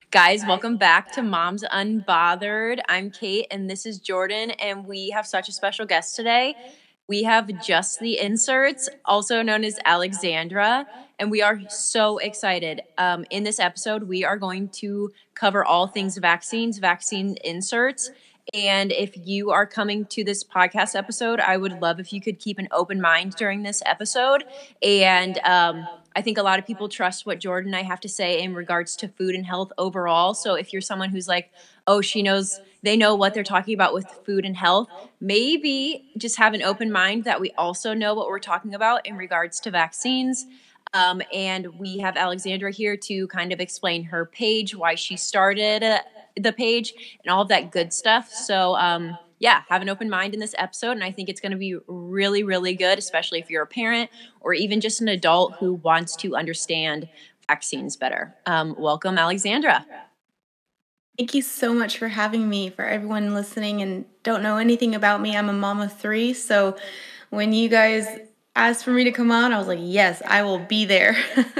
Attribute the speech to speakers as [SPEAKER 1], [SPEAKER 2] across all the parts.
[SPEAKER 1] Guys, welcome back to Moms Unbothered. I'm Kate and this is Jordan, and we have such a special guest today. We have Just the Inserts, also known as Alexandra, and we are so excited. In this episode, we are going to cover all things vaccines, vaccine inserts. And if you are coming to this podcast episode, I would love if you could keep an open mind during this episode. And I think a lot of people trust what Jordan and I have to say in regards to food and health overall. So if you're someone who's like, oh, they know what they're talking about with food and health, maybe just have an open mind that we also know what we're talking about in regards to vaccines. And we have Alexandra here to kind of explain her page, why she started the page, and all of that good stuff. So, yeah, have an open mind in this episode. And I think it's going to be really, really good, especially if you're a parent or even just an adult who wants to understand vaccines better. Welcome, Alexandra.
[SPEAKER 2] Thank you so much for having me. For everyone listening and don't know anything about me, I'm a mom of 3. So when you guys asked for me to come on, I was like, yes, I will be there.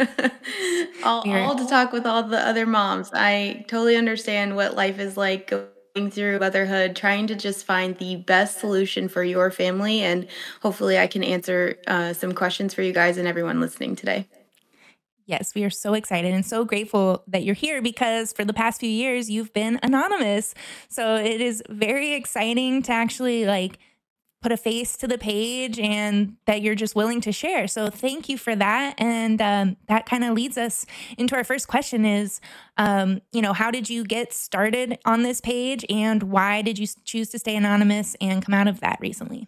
[SPEAKER 2] all to talk with all the other moms. I totally understand what life is like going through motherhood, trying to just find the best solution for your family. And hopefully I can answer some questions for you guys and everyone listening today.
[SPEAKER 3] Yes, we are so excited and so grateful that you're here because for the past few years, you've been anonymous. So it is very exciting to actually put a face to the page and that you're just willing to share. So thank you for that. And that kind of leads us into our first question is, how did you get started on this page and why did you choose to stay anonymous and come out of that recently?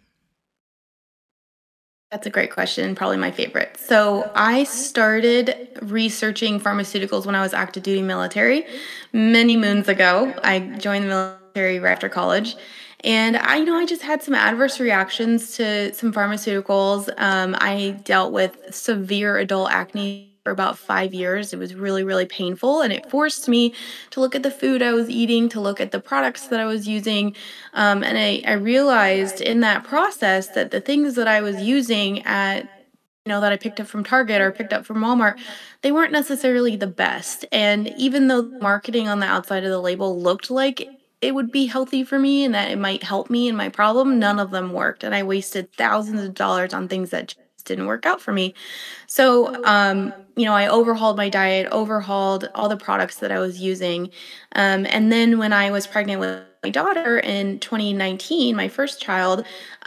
[SPEAKER 2] That's a great question, probably my favorite. So I started researching pharmaceuticals when I was active duty military many moons ago. I joined the military right after college. And I just had some adverse reactions to some pharmaceuticals. I dealt with severe adult acne for about 5 years. It was really, really painful. And it forced me to look at the food I was eating, to look at the products that I was using. And I realized in that process that the things that I was using that I picked up from Target or picked up from Walmart, they weren't necessarily the best. And even though the marketing on the outside of the label looked like it would be healthy for me and that it might help me in my problem, none of them worked. And I wasted thousands of dollars on things that just didn't work out for me. So, I overhauled my diet, overhauled all the products that I was using. And then when I was pregnant with my daughter in 2019, my first child,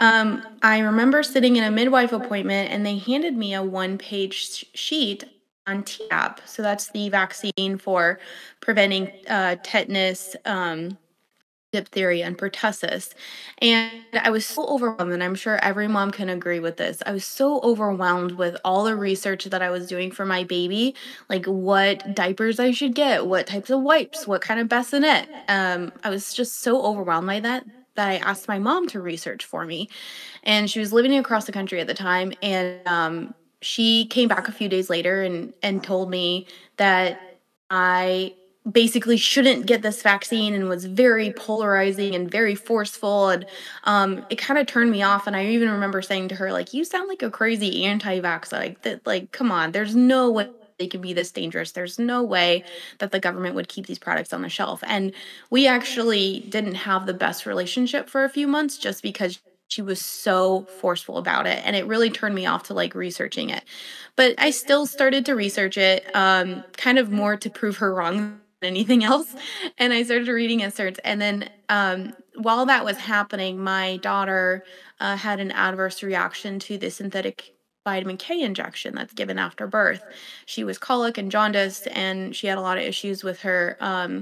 [SPEAKER 2] I remember sitting in a midwife appointment and they handed me a 1-page sheet on Tdap. So that's the vaccine for preventing tetanus, diphtheria, and pertussis. And I was so overwhelmed, and I'm sure every mom can agree with this. I was so overwhelmed with all the research that I was doing for my baby, like what diapers I should get, what types of wipes, what kind of bassinet. I was just so overwhelmed by that I asked my mom to research for me. And she was living across the country at the time, and she came back a few days later and told me that I basically shouldn't get this vaccine and was very polarizing and very forceful. And it kind of turned me off. And I even remember saying to her, like, you sound like a crazy anti-vax. Like, come on, there's no way they can be this dangerous. There's no way that the government would keep these products on the shelf. And we actually didn't have the best relationship for a few months just because she was so forceful about it. And it really turned me off to researching it. But I still started to research it, kind of more to prove her wrong anything else. And I started reading inserts. And then while that was happening, my daughter had an adverse reaction to the synthetic vitamin K injection that's given after birth. She was colic and jaundiced, and she had a lot of issues with her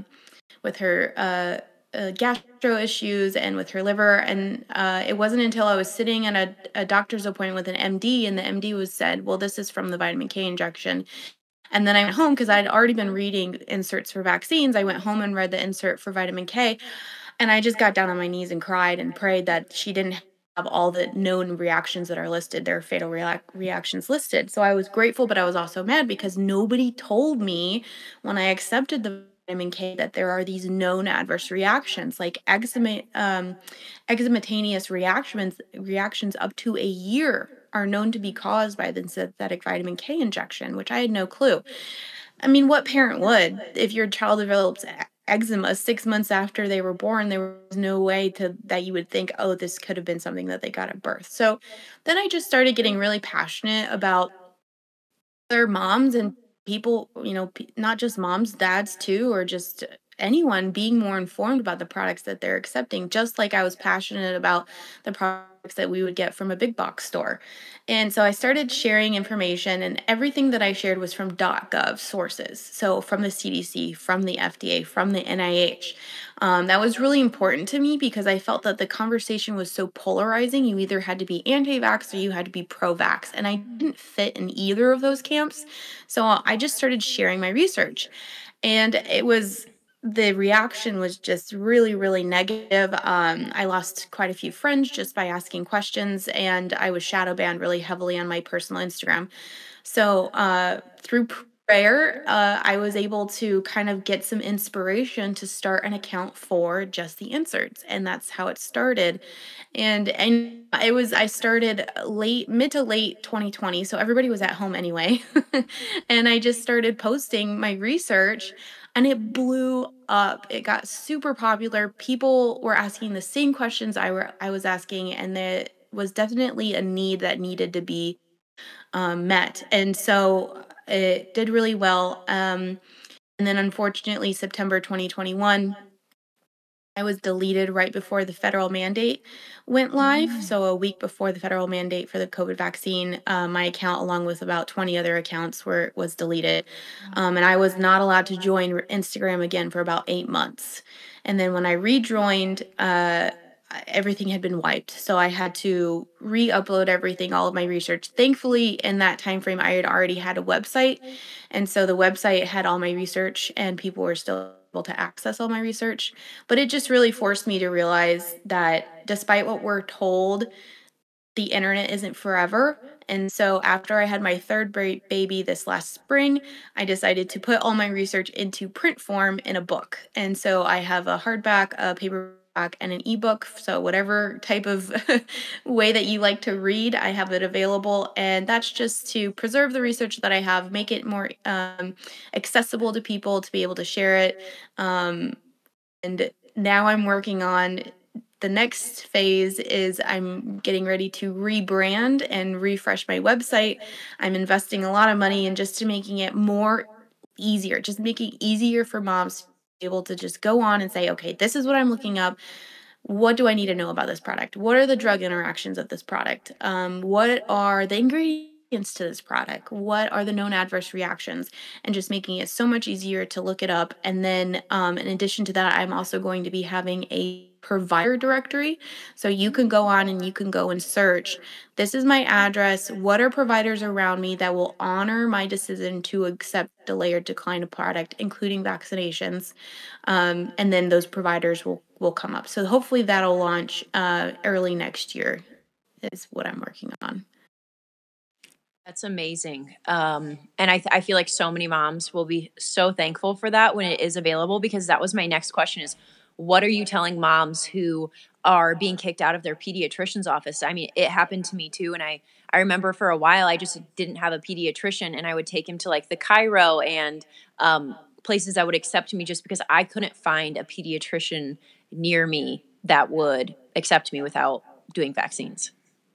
[SPEAKER 2] gastro issues and with her liver. And it wasn't until I was sitting at a doctor's appointment with an MD, and the MD said, well, this is from the vitamin K injection. And then I went home because I'd already been reading inserts for vaccines. I went home and read the insert for vitamin K. And I just got down on my knees and cried and prayed that she didn't have all the known reactions that are listed, their fatal reactions listed. So I was grateful, but I was also mad because nobody told me when I accepted the vitamin K that there are these known adverse reactions like eczematanous reactions up to a year are known to be caused by the synthetic vitamin K injection, which I had no clue. I mean, what parent would? If your child develops eczema 6 months after they were born, there was no way to that you would think, oh, this could have been something that they got at birth. So then I just started getting really passionate about other moms and people, not just moms, dads too, or just anyone being more informed about the products that they're accepting, just like I was passionate about the products that we would get from a big box store. And so I started sharing information, and everything that I shared was from .gov sources. So from the CDC, from the FDA, from the NIH. That was really important to me because I felt that the conversation was so polarizing. You either had to be anti-vax or you had to be pro-vax, and I didn't fit in either of those camps. So I just started sharing my research, and the reaction was just really, really negative. I lost quite a few friends just by asking questions, and I was shadow banned really heavily on my personal Instagram. So through prayer, I was able to kind of get some inspiration to start an account for Just the Inserts, and that's how it started. And I started mid to late 2020, so everybody was at home anyway, and I just started posting my research. And it blew up. It got super popular. People were asking the same questions I was asking, and there was definitely a need that needed to be met. And so it did really well. And then unfortunately, September 2021, I was deleted right before the federal mandate went live. So a week before the federal mandate for the COVID vaccine, my account, along with about 20 other accounts, was deleted, and I was not allowed to join Instagram again for about 8 months. And then when I rejoined, everything had been wiped, so I had to re-upload everything, all of my research. Thankfully, in that time frame, I had already had a website, and so the website had all my research, and people were still able to access all my research. But it just really forced me to realize that despite what we're told, the internet isn't forever. And so after I had my third baby this last spring, I decided to put all my research into print form in a book. And so I have a hardback, a paperback, and an ebook. So whatever type of way that you like to read, I have it available. And that's just to preserve the research that I have, make it more accessible to people to be able to share it. And now I'm working on the next phase is I'm getting ready to rebrand and refresh my website. I'm investing a lot of money in just to making it more easier, just making it easier for moms to be able to just go on and say, okay, this is what I'm looking up. What do I need to know about this product? What are the drug interactions of this product? What are the ingredients to this product? What are the known adverse reactions? And just making it so much easier to look it up. And then in addition to that, I'm also going to be having a provider directory. So you can go on and you can go and search, this is my address. What are providers around me that will honor my decision to accept, delay, or decline a product, including vaccinations? And then those providers will come up. So hopefully that'll launch early next year is what I'm working on.
[SPEAKER 1] That's amazing. And I feel like so many moms will be so thankful for that when it is available, because that was my next question is, what are you telling moms who are being kicked out of their pediatrician's office? I mean, it happened to me too. And I remember for a while, I just didn't have a pediatrician, and I would take him to like the Cairo and places that would accept me just because I couldn't find a pediatrician near me that would accept me without doing vaccines.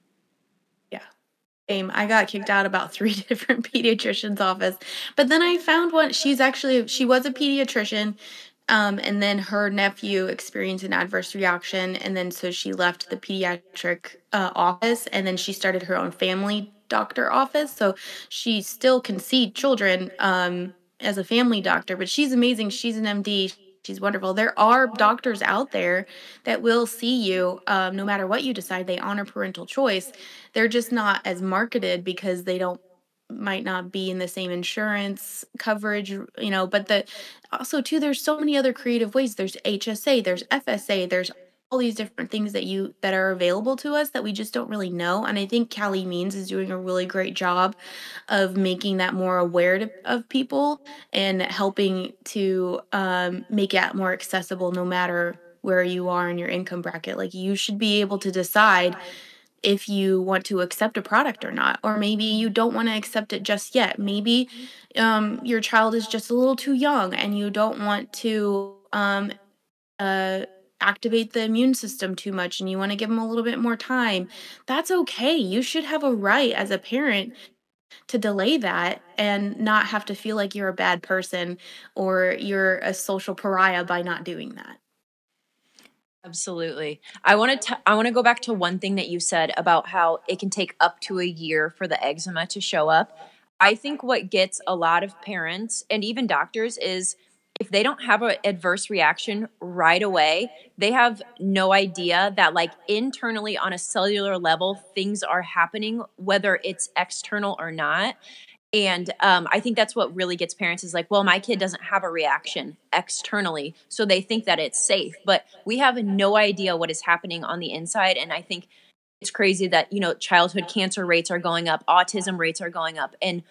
[SPEAKER 2] I got kicked out about 3 different pediatricians' office, but then I found one. She was a pediatrician, and then her nephew experienced an adverse reaction, and then so she left the pediatric office, and then she started her own family doctor office. So she still can see children as a family doctor, but she's amazing. She's an MD. She's wonderful. There are doctors out there that will see you no matter what you decide. They honor parental choice. They're just not as marketed because they might not be in the same insurance coverage, but also too, there's so many other creative ways. There's HSA, there's FSA, there's all these different things that are available to us that we just don't really know. And I think Callie Means is doing a really great job of making that more aware of people and helping to make it more accessible no matter where you are in your income bracket. Like, you should be able to decide if you want to accept a product or not, or maybe you don't want to accept it just yet. Maybe your child is just a little too young and you don't want to uh, activate the immune system too much and you want to give them a little bit more time. That's okay. You should have a right as a parent to delay that and not have to feel like you're a bad person or you're a social pariah by not doing that.
[SPEAKER 1] Absolutely. I want to go back to one thing that you said about how it can take up to a year for the eczema to show up. I think what gets a lot of parents and even doctors is if they don't have an adverse reaction right away, they have no idea that like internally on a cellular level, things are happening, whether it's external or not. And I think that's what really gets parents is like, well, my kid doesn't have a reaction externally, so they think that it's safe. But we have no idea what is happening on the inside. And I think it's crazy that, childhood cancer rates are going up, autism rates are going up, and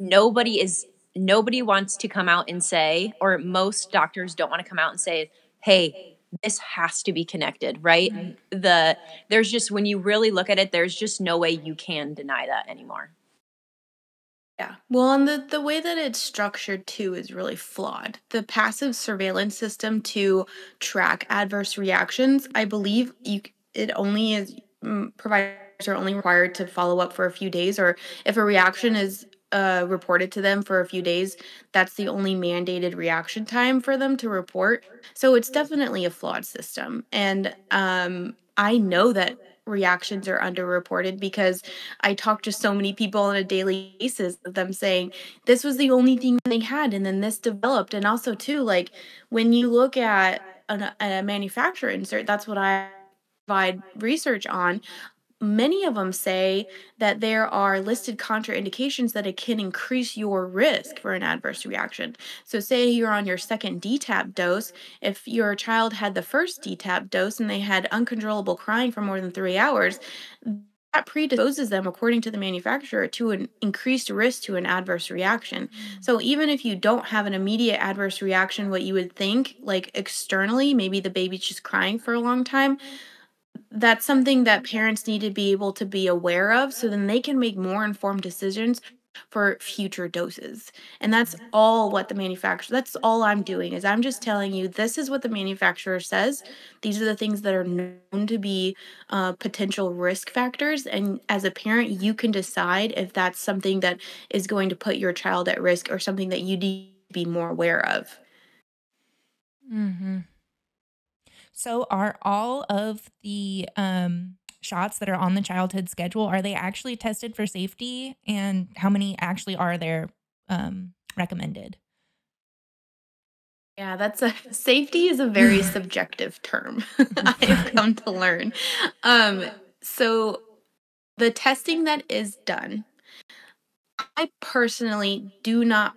[SPEAKER 1] nobody wants to come out and say, or most doctors don't want to come out and say, hey, this has to be connected, right? There's just, when you really look at it, there's just no way you can deny that anymore.
[SPEAKER 2] Yeah. Well, and the way that it's structured too is really flawed. The passive surveillance system to track adverse reactions, I believe it only is providers are only required to follow up for a few days, or if a reaction is reported to them for a few days, that's the only mandated reaction time for them to report. So it's definitely a flawed system. And I know that reactions are underreported because I talk to so many people on a daily basis of them saying this was the only thing they had and then this developed. And also too, like when you look at a manufacturer insert, that's what I provide research on. Many of them say that there are listed contraindications that it can increase your risk for an adverse reaction. So say you're on your second DTaP dose, if your child had the first DTaP dose and they had uncontrollable crying for more than 3 hours, that predisposes them, according to the manufacturer, to an increased risk to an adverse reaction. So even if you don't have an immediate adverse reaction, what you would think, like externally, maybe the baby's just crying for a long time, that's something that parents need to be able to be aware of so then they can make more informed decisions for future doses. And that's all what that's all I'm doing is I'm just telling you this is what the manufacturer says. These are the things that are known to be potential risk factors. And as a parent, you can decide if that's something that is going to put your child at risk or something that you need to be more aware of.
[SPEAKER 3] Mm-hmm. So are all of the shots that are on the childhood schedule, are they actually tested for safety? And how many actually are there recommended?
[SPEAKER 2] Yeah, safety is a very subjective term. I've come to learn. So the testing that is done, I personally do not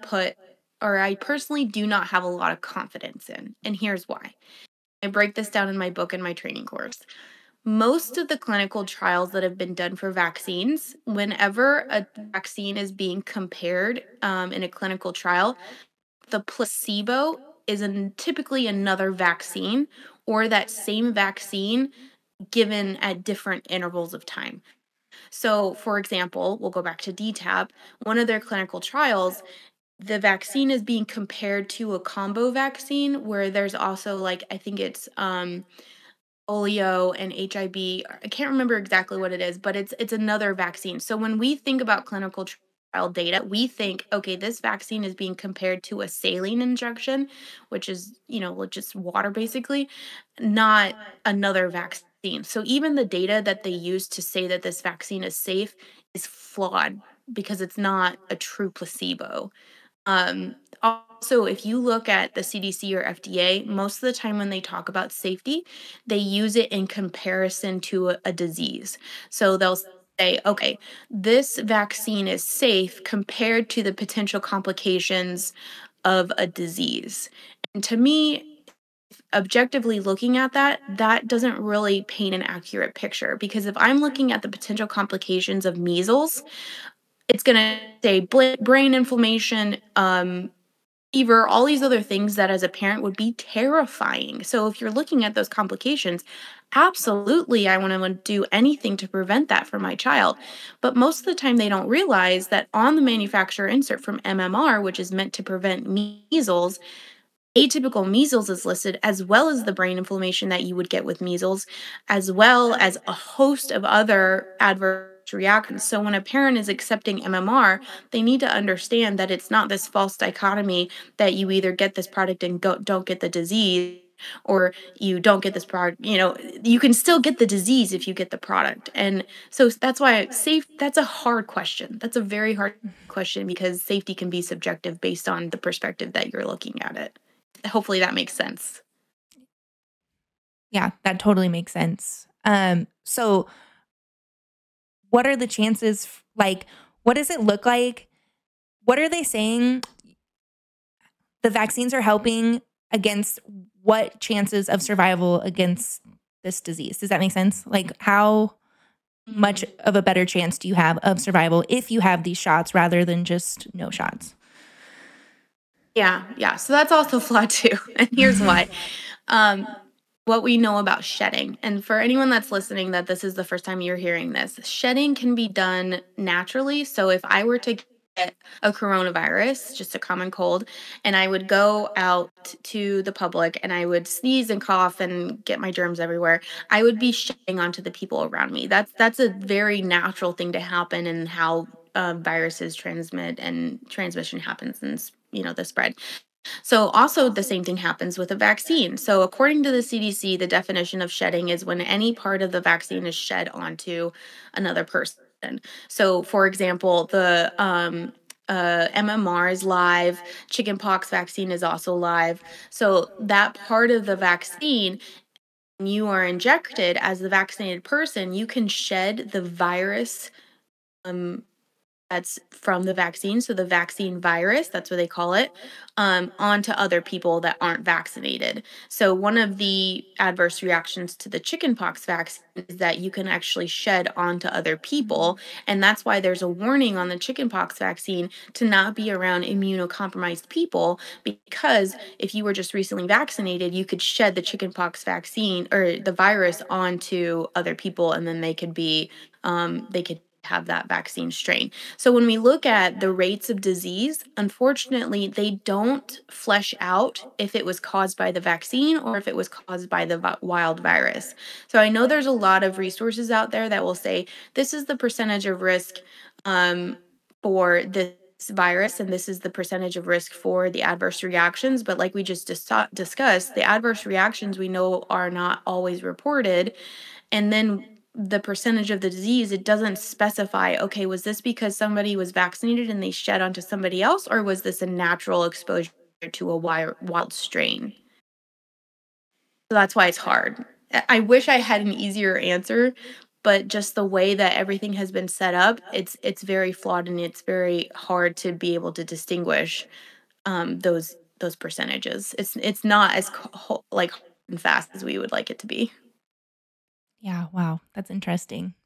[SPEAKER 2] have a lot of confidence in, and here's why. I break this down in my book and my training course. Most of the clinical trials that have been done for vaccines, whenever a vaccine is being compared in a clinical trial, the placebo is typically another vaccine or that same vaccine given at different intervals of time. So, for example, we'll go back to DTaP. One of their clinical trials, the vaccine is being compared to a combo vaccine where there's also like I think it's polio and HIV. I can't remember exactly what it is, but it's another vaccine. So when we think about clinical trial data, we think, okay, this vaccine is being compared to a saline injection, which is, just water basically, not another vaccine. So even the data that they use to say that this vaccine is safe is flawed because it's not a true placebo. Also, if you look at the CDC or FDA, most of the time when they talk about safety, they use it in comparison to a disease. So they'll say, okay, this vaccine is safe compared to the potential complications of a disease. And to me, objectively looking at that doesn't really paint an accurate picture because if I'm looking at the potential complications of measles, it's going to say brain inflammation, fever, all these other things that as a parent would be terrifying. So if you're looking at those complications, absolutely, I want to do anything to prevent that for my child. But most of the time, they don't realize that on the manufacturer insert from MMR, which is meant to prevent measles, atypical measles is listed, as well as the brain inflammation that you would get with measles, as well as a host of other adverse reactions. So when a parent is accepting MMR, they need to understand that it's not this false dichotomy that you either get this product and don't get the disease, or you don't get this product. You can still get the disease if you get the product. And so that's why that's a hard question. That's a very hard question, because safety can be subjective based on the perspective that you're looking at it. Hopefully that makes sense.
[SPEAKER 3] Yeah, that totally makes sense. So what are the chances, like, what does it look like? What are they saying the vaccines are helping against what chances of survival against this disease? Does that make sense? Like, how much of a better chance do you have of survival if you have these shots rather than just no shots?
[SPEAKER 2] Yeah. So that's also flawed too. And here's why. What we know about shedding, and for anyone that's listening that this is the first time you're hearing this, shedding can be done naturally. So if I were to get a coronavirus, just a common cold, and I would go out to the public and I would sneeze and cough and get my germs everywhere, I would be shedding onto the people around me. That's a very natural thing to happen in how viruses transmit and transmission happens, and the spread. So also the same thing happens with a vaccine. So according to the CDC, the definition of shedding is when any part of the vaccine is shed onto another person. So for example, the MMR is live, chickenpox vaccine is also live. So that part of the vaccine, when you are injected as the vaccinated person, you can shed the virus that's from the vaccine, so the vaccine virus, that's what they call it, onto other people that aren't vaccinated. So one of the adverse reactions to the chickenpox vaccine is that you can actually shed onto other people, and that's why there's a warning on the chickenpox vaccine to not be around immunocompromised people, because if you were just recently vaccinated, you could shed the chickenpox vaccine or the virus onto other people, and then they could have that vaccine strain. So when we look at the rates of disease, unfortunately, they don't flesh out if it was caused by the vaccine or if it was caused by the wild virus. So I know there's a lot of resources out there that will say this is the percentage of risk for this virus, and this is the percentage of risk for the adverse reactions. But like we just discussed, the adverse reactions we know are not always reported. And then the percentage of the disease, it doesn't specify, okay, was this because somebody was vaccinated and they shed onto somebody else, or was this a natural exposure to a wild strain? So that's why it's hard. I wish I had an easier answer, but just the way that everything has been set up, it's very flawed, and it's very hard to be able to distinguish those percentages. It's not as like and fast as we would like it to be.
[SPEAKER 3] Yeah, wow, that's interesting.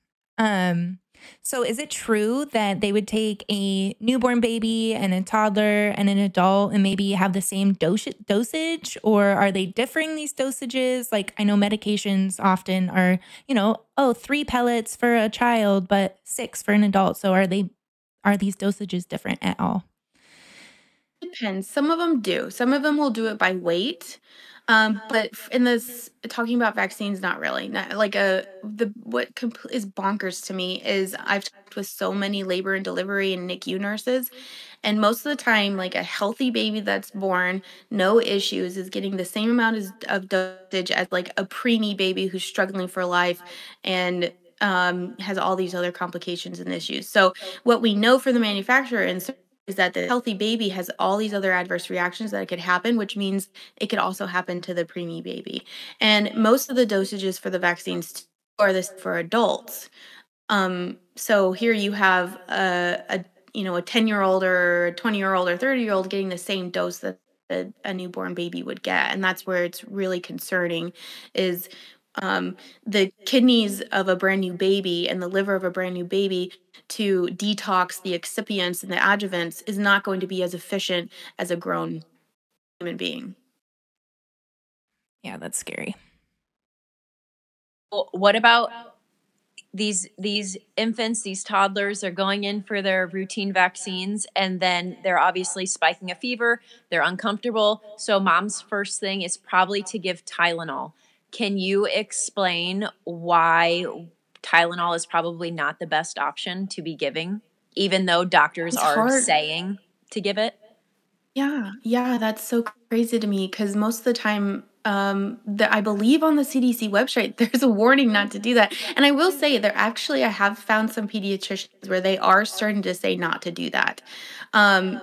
[SPEAKER 3] So is it true that they would take a newborn baby and a toddler and an adult and maybe have the same dosage, or are they differing these dosages? Like, I know medications often are, 3 pellets for a child, but 6 for an adult. So are these dosages different at all?
[SPEAKER 2] Depends. Some of them do. Some of them will do it by weight. But in this talking about vaccines, not really. Not like is bonkers to me is I've talked with so many labor and delivery and NICU nurses, and most of the time, like a healthy baby that's born, no issues, is getting the same amount of dosage as like a preemie baby who's struggling for life and has all these other complications and issues. So what we know for the manufacturer is that the healthy baby has all these other adverse reactions that could happen, which means it could also happen to the preemie baby. And most of the dosages for the vaccines are this for adults. So here you have a 10-year-old or a 20-year-old or 30-year-old getting the same dose that a newborn baby would get, and that's where it's really concerning. Is the kidneys of a brand new baby and the liver of a brand new baby to detox the excipients and the adjuvants is not going to be as efficient as a grown human being.
[SPEAKER 3] Yeah, that's scary.
[SPEAKER 1] Well, what about these infants, these toddlers are going in for their routine vaccines, and then they're obviously spiking a fever, they're uncomfortable, so mom's first thing is probably to give Tylenol. Can you explain why Tylenol is probably not the best option to be giving, even though doctors
[SPEAKER 2] It's
[SPEAKER 1] are
[SPEAKER 2] hard.
[SPEAKER 1] saying to give it?
[SPEAKER 2] Yeah, that's so crazy to me because most of the time, I believe on the CDC website, there's a warning not to do that. And I will say there actually, I have found some pediatricians where they are starting to say not to do that. Um,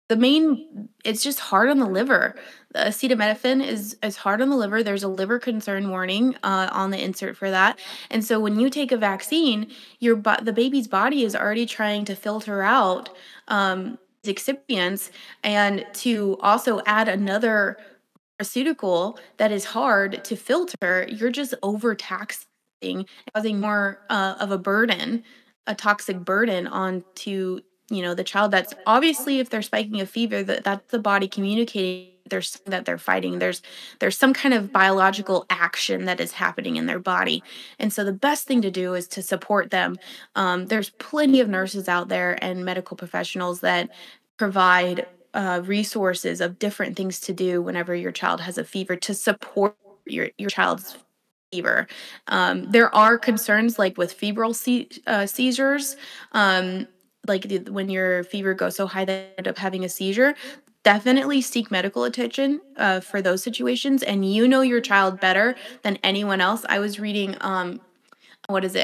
[SPEAKER 2] it's just hard on the liver. The acetaminophen is hard on the liver. There's a liver concern warning on the insert for that. And so when you take a vaccine, the baby's body is already trying to filter out excipients, and to also add another pharmaceutical that is hard to filter, you're just overtaxing, causing more of a burden, a toxic burden onto the child. That's obviously, if they're spiking a fever, that's the body communicating there's something that they're fighting. There's some kind of biological action that is happening in their body, and so the best thing to do is to support them. There's plenty of nurses out there and medical professionals that provide resources of different things to do whenever your child has a fever to support your child's fever. There are concerns like with febrile seizures, like when your fever goes so high that you end up having a seizure. Definitely seek medical attention for those situations, and your child better than anyone else. I was reading what is it,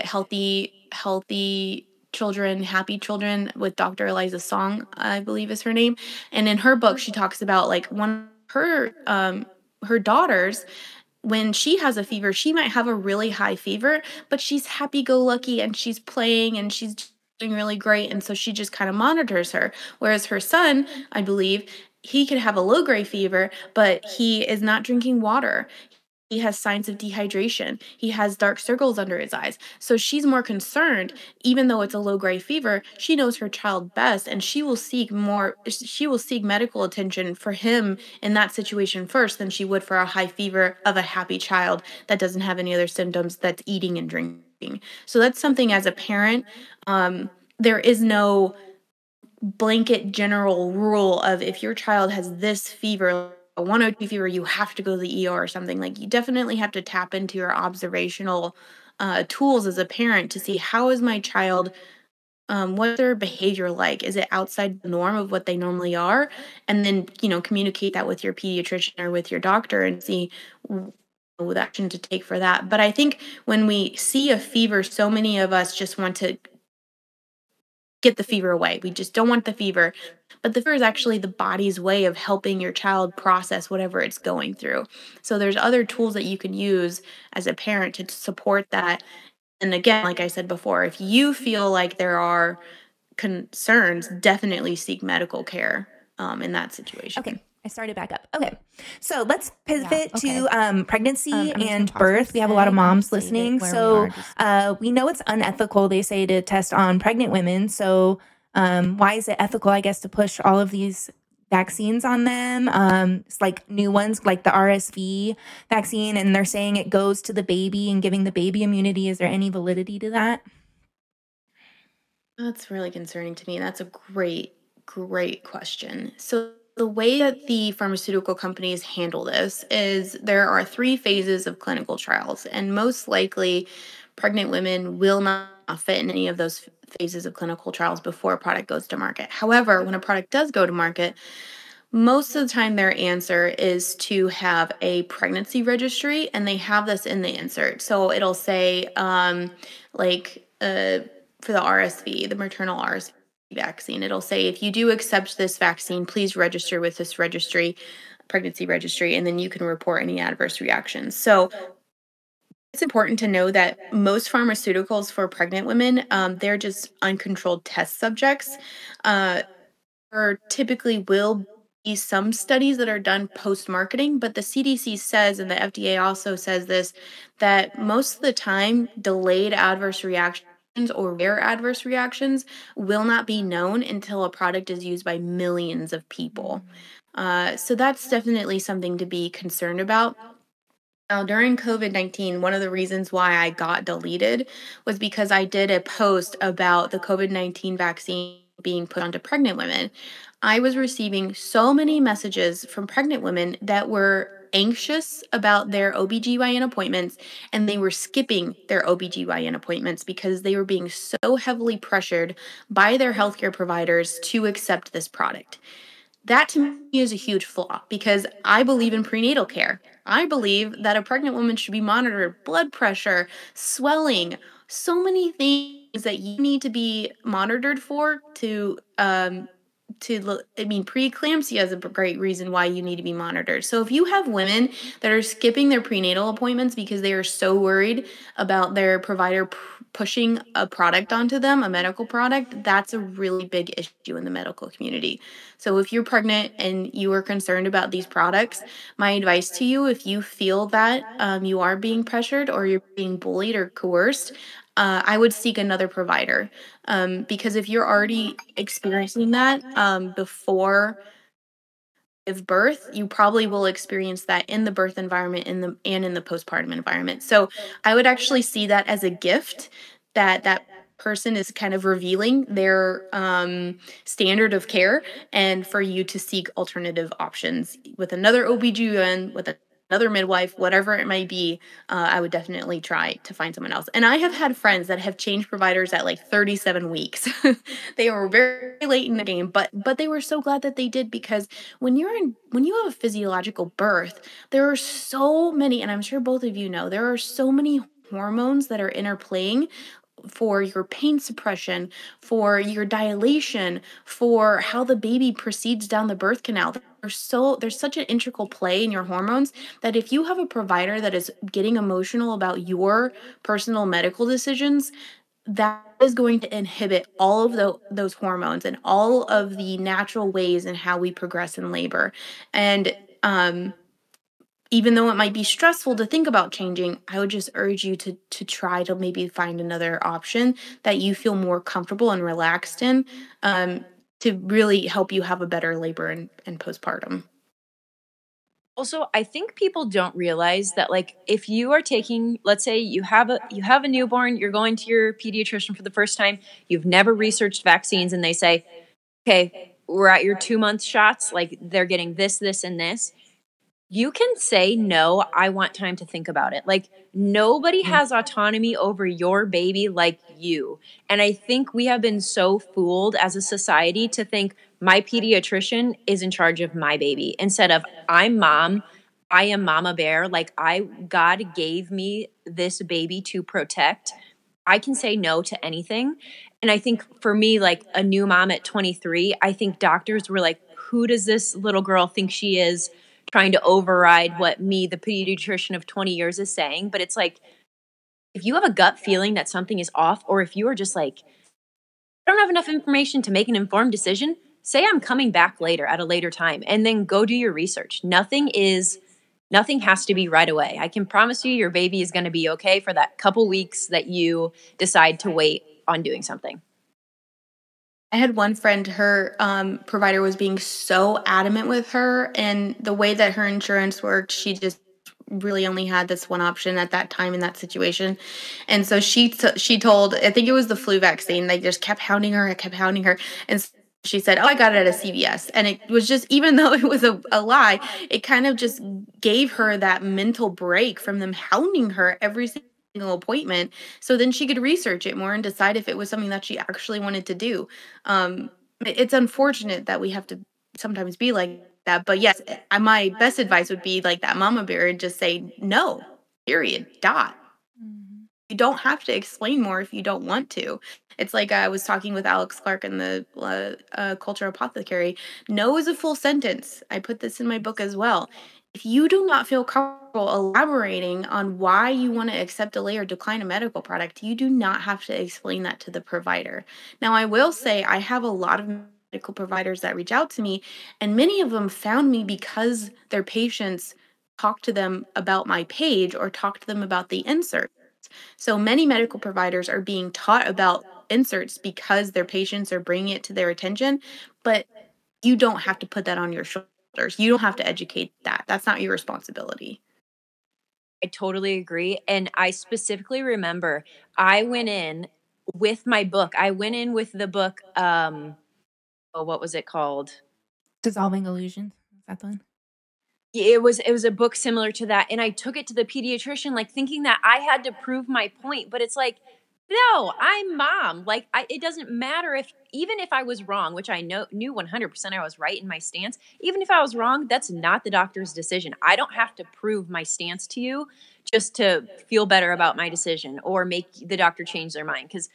[SPEAKER 2] healthy children, happy children, with Dr. Eliza Song, I believe is her name. And in her book she talks about like one of her daughters, when she has a fever, she might have a really high fever, but she's happy go lucky and she's playing and she's doing really great, and so she just kind of monitors her. Whereas her son, I believe, he could have a low grade fever, but he is not drinking water. He has signs of dehydration. He has dark circles under his eyes. So she's more concerned, even though it's a low grade fever, she knows her child best, and she will seek medical attention for him in that situation first than she would for a high fever of a happy child that doesn't have any other symptoms, that's eating and drinking. So that's something, as a parent, there is no blanket general rule of, if your child has this fever, a 102 fever, you have to go to the ER or something. Like, you definitely have to tap into your observational tools as a parent to see, how is my child, what's their behavior like? Is it outside the norm of what they normally are? And then, communicate that with your pediatrician or with your doctor and see what action to take for that. But I think when we see a fever, so many of us just want to get the fever away. We just don't want the fever. But the fever is actually the body's way of helping your child process whatever it's going through. So there's other tools that you can use as a parent to support that. And again, like I said before, if you feel like there are concerns, definitely seek medical care in that situation.
[SPEAKER 3] Okay. I started back up. Okay. So let's pivot
[SPEAKER 2] okay.
[SPEAKER 3] to pregnancy
[SPEAKER 2] I'm just gonna
[SPEAKER 3] and
[SPEAKER 2] pause
[SPEAKER 3] birth.
[SPEAKER 2] this
[SPEAKER 3] We have a lot of
[SPEAKER 2] and
[SPEAKER 3] moms
[SPEAKER 2] save it
[SPEAKER 3] listening.
[SPEAKER 2] where we
[SPEAKER 3] So
[SPEAKER 2] are, just-
[SPEAKER 3] we know it's unethical, they say, to test on pregnant women. So why is it ethical, I guess, to push all of these vaccines on them? It's like new ones, like the RSV vaccine, and they're saying it goes to the baby and giving the baby immunity. Is there any validity to that?
[SPEAKER 2] That's really concerning to me. That's a great question. So, the way that the pharmaceutical companies handle this is, there are three phases of clinical trials, and most likely, pregnant women will not fit in any of those phases of clinical trials before a product goes to market. However, when a product does go to market, most of the time their answer is to have a pregnancy registry, and they have this in the insert. So it'll say, like, for the RSV, the maternal RSV vaccine, it'll say, if you do accept this vaccine, please register with this registry, pregnancy registry, and then you can report any adverse reactions. So it's important to know that most pharmaceuticals for pregnant women, they're just uncontrolled test subjects. Uh, there typically will be some studies that are done post marketing, but the CDC says, and the FDA also says this, that most of the time, delayed adverse reactions or rare adverse reactions will not be known until a product is used by millions of people. So that's definitely something to be concerned about. Now, during COVID-19, one of the reasons why I got deleted was because I did a post about the COVID-19 vaccine being put onto pregnant women. I was receiving so many messages from pregnant women that were anxious about their OBGYN appointments, and they were skipping their OBGYN appointments because they were being so heavily pressured by their healthcare providers to accept this product. That to me is a huge flaw because I believe in prenatal care. I believe that a pregnant woman should be monitored, blood pressure, swelling, so many things that you need to be monitored for to look. I mean, preeclampsia is a great reason why you need to be monitored. So if you have women that are skipping their prenatal appointments because they are so worried about their provider pushing a product onto them, a medical product, that's a really big issue in the medical community. So if you're pregnant and you are concerned about these products, my advice to you, if you feel that you are being pressured or you're being bullied or coerced, I would seek another provider, because if you're already experiencing that before give birth, you probably will experience that in the birth environment in the postpartum environment. So I would actually see that as a gift that that person is kind of revealing their standard of care, and for you to seek alternative options with another OBGYN, with another midwife, whatever it might be. I would definitely try to find someone else. And I have had friends that have changed providers at like 37 weeks. They were very late in the game, but they were so glad that they did, because when you have a physiological birth, there are so many, and I'm sure both of you know, there are so many hormones that are interplaying for your pain suppression, for your dilation, for how the baby proceeds down the birth canal. There's such an integral play in your hormones that if you have a provider that is getting emotional about your personal medical decisions, that is going to inhibit all of those hormones and all of the natural ways in how we progress in labor. And even though it might be stressful to think about changing, I would just urge you to try to maybe find another option that you feel more comfortable and relaxed in, to really help you have a better labor and postpartum.
[SPEAKER 1] Also, I think people don't realize that, like, if you are taking, let's say you have a newborn, you're going to your pediatrician for the first time, you've never researched vaccines, and they say, "Okay, we're at your 2 month shots, like they're getting this, and this." You can say, "No, I want time to think about it." Like, nobody has autonomy over your baby like you. And I think we have been so fooled as a society to think my pediatrician is in charge of my baby instead of I'm mom, I am mama bear. Like, God gave me this baby to protect. I can say no to anything. And I think for me, like a new mom at 23, I think doctors were like, who does this little girl think she is, trying to override what me, the pediatrician of 20 years, is saying? But it's like, if you have a gut feeling that something is off, or if you are just like, I don't have enough information to make an informed decision, say I'm coming back later at a later time and then go do your research. Nothing has to be right away. I can promise you your baby is going to be okay for that couple weeks that you decide to wait on doing something.
[SPEAKER 2] I had one friend, her provider was being so adamant with her, and the way that her insurance worked, she just really only had this one option at that time in that situation. And so she told, I think it was the flu vaccine, they just kept hounding her and kept hounding her. And she said, "Oh, I got it at a CVS." And it was just, even though it was a lie, it kind of just gave her that mental break from them hounding her every single appointment, so then she could research it more and decide if it was something that she actually wanted to do. It's unfortunate that we have to sometimes be like that, but yes, my best advice would be like that mama bear and just say no, period, dot.
[SPEAKER 3] Mhm.
[SPEAKER 2] You don't have to explain more if you don't want to. It's like I was talking with Alex Clark in the Culture Apothecary. No is a full sentence. I put this in my book as well. If you do not feel comfortable elaborating on why you want to accept, delay, or decline a medical product, you do not have to explain that to the provider. Now, I will say I have a lot of medical providers that reach out to me, and many of them found me because their patients talked to them about my page or talked to them about the insert. So many medical providers are being taught about inserts because their patients are bringing it to their attention, but you don't have to put that on your shoulders. shoulders. You don't have to educate that. That's not your responsibility.
[SPEAKER 1] I totally agree. And I specifically remember I went in with my book. I went in with the book, oh, what was it called?
[SPEAKER 3] Dissolving Illusions. Is that the one?
[SPEAKER 1] It was a book similar to that, and I took it to the pediatrician, like, thinking that I had to prove my point, but it's like, "No, I'm mom." Like, it doesn't matter if even if I was wrong, which I knew 100% I was right in my stance, even if I was wrong, that's not the doctor's decision. I don't have to prove my stance to you just to feel better about my decision or make the doctor change their mind. Because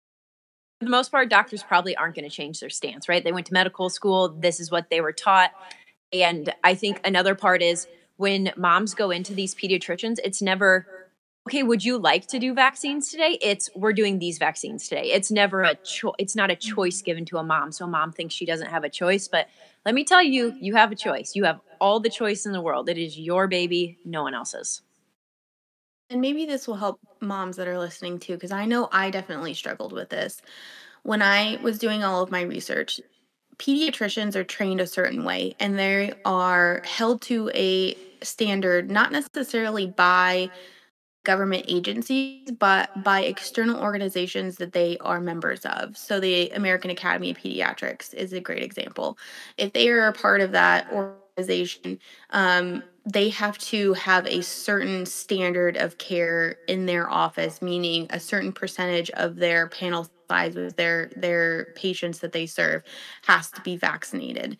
[SPEAKER 1] for the most part, doctors probably aren't gonna change their stance, right? They went to medical school, this is what they were taught. And I think another part is when moms go into these pediatricians, it's never, okay, would you like to do vaccines today? It's we're doing these vaccines today. It's never it's not a choice given to a mom. So a mom thinks she doesn't have a choice, but let me tell you, you have a choice. You have all the choice in the world. It is your baby, no one else's.
[SPEAKER 2] And maybe this will help moms that are listening too, because I know I definitely struggled with this. When I was doing all of my research, pediatricians are trained a certain way and they are held to a standard, not necessarily by government agencies, but by external organizations that they are members of. So, the American Academy of Pediatrics is a great example. If they are a part of that organization, they have to have a certain standard of care in their office, meaning a certain percentage of their panel size with their patients that they serve has to be vaccinated.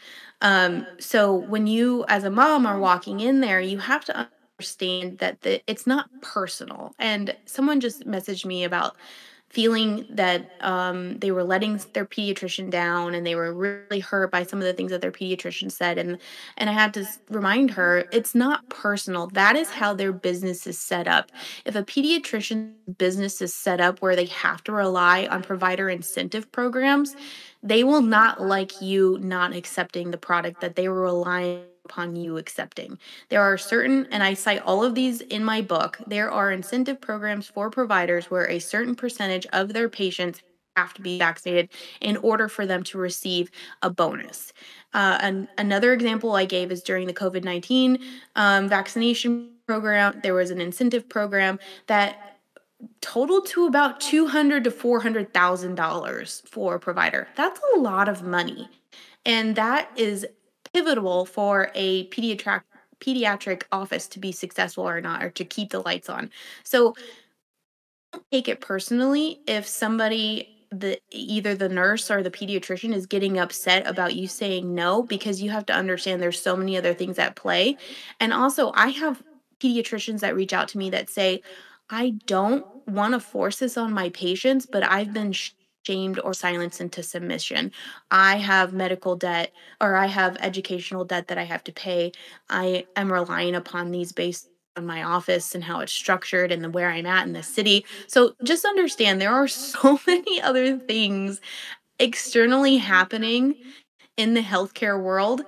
[SPEAKER 2] So when you as a mom are walking in there, you have to understand that it's not personal. And someone just messaged me about feeling that they were letting their pediatrician down and they were really hurt by some of the things that their pediatrician said, and I had to remind her it's not personal. That is how their business is set up. If a pediatrician business is set up where they have to rely on provider incentive programs, they will not like you not accepting the product that they were relying upon you accepting. There are certain, and I cite all of these in my book, there are incentive programs for providers where a certain percentage of their patients have to be vaccinated in order for them to receive a bonus. And another example I gave is during the COVID-19 vaccination program, there was an incentive program that totaled to about $200 to $400,000 for a provider. That's a lot of money. And that is pivotal for a pediatric office to be successful or not, or to keep the lights on. So don't take it personally if somebody, the either the nurse or the pediatrician, is getting upset about you saying no, because you have to understand there's so many other things at play. And also, I have pediatricians that reach out to me that say, I don't want to force this on my patients, but I've been shamed or silenced into submission. I have medical debt or I have educational debt that I have to pay. I am relying upon these based on my office and how it's structured and where I'm at in the city. So just understand there are so many other things externally happening in the healthcare world,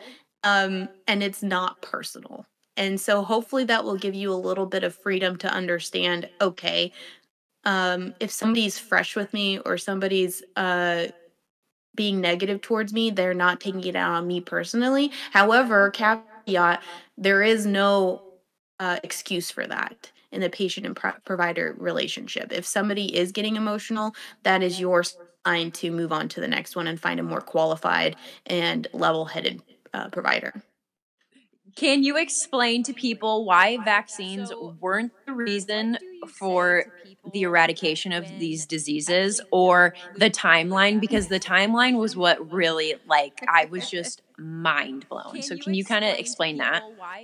[SPEAKER 2] and it's not personal. And so hopefully that will give you a little bit of freedom to understand, okay, if somebody's fresh with me or somebody's being negative towards me, they're not taking it out on me personally. However, caveat, there is no excuse for that in the patient and provider relationship. If somebody is getting emotional, that is your sign to move on to the next one and find a more qualified and level headed provider.
[SPEAKER 1] Can you explain to people why vaccines weren't the reason for the eradication of these diseases or the timeline? Because the timeline was what really, like, I was just mind blown. So, can you kind of explain that?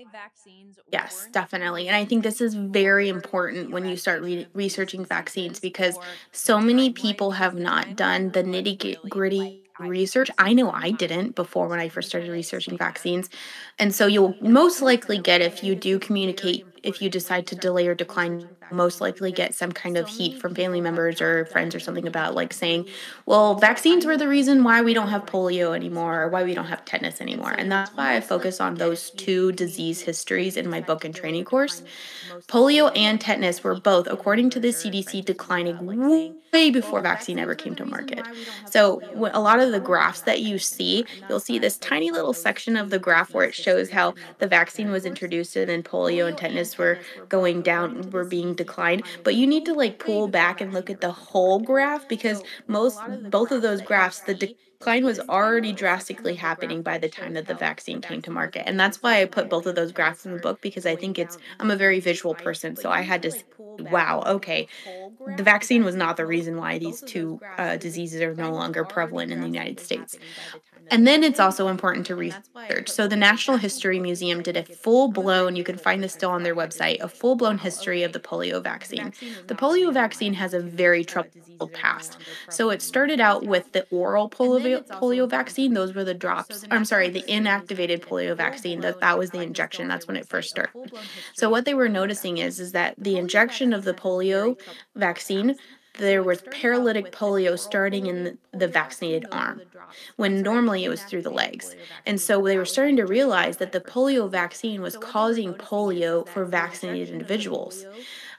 [SPEAKER 2] Yes, definitely. And I think this is very important when you start researching vaccines, because so many people have not done the nitty gritty research. I know I didn't before when I first started researching vaccines. And so you'll most likely get, if you do communicate, if you decide to delay or decline most likely get some kind of heat from family members or friends or something about like saying, well, vaccines were the reason why we don't have polio anymore or why we don't have tetanus anymore. And that's why I focus on those two disease histories in my book and training course. Polio and tetanus were both, according to the CDC, declining way before vaccine ever came to market. So, a lot of the graphs that you see, you'll see this tiny little section of the graph where it shows how the vaccine was introduced and then polio and tetanus were going down, were being declined. But you need to like pull back and look at the whole graph because both of those graphs, the decline was already drastically happening by the time that the vaccine came to market. And that's why I put both of those graphs in the book because I think I'm a very visual person. So I had to, wow, okay, the vaccine was not the reason why these two diseases are no longer prevalent in the United States. And then it's also important to research. So the National History Museum did a full blown, you can find this still on their website, a full blown history of the polio vaccine. The polio vaccine has a very troubled past. So it started out with the oral polio vaccine. Those were the drops. I'm sorry, the inactivated polio vaccine. That was the injection. That's when it first started. So what they were noticing is that the injection of the polio vaccine, there was paralytic polio starting in the vaccinated arm, when normally it was through the legs. And so they were starting to realize that the polio vaccine was causing polio for vaccinated individuals.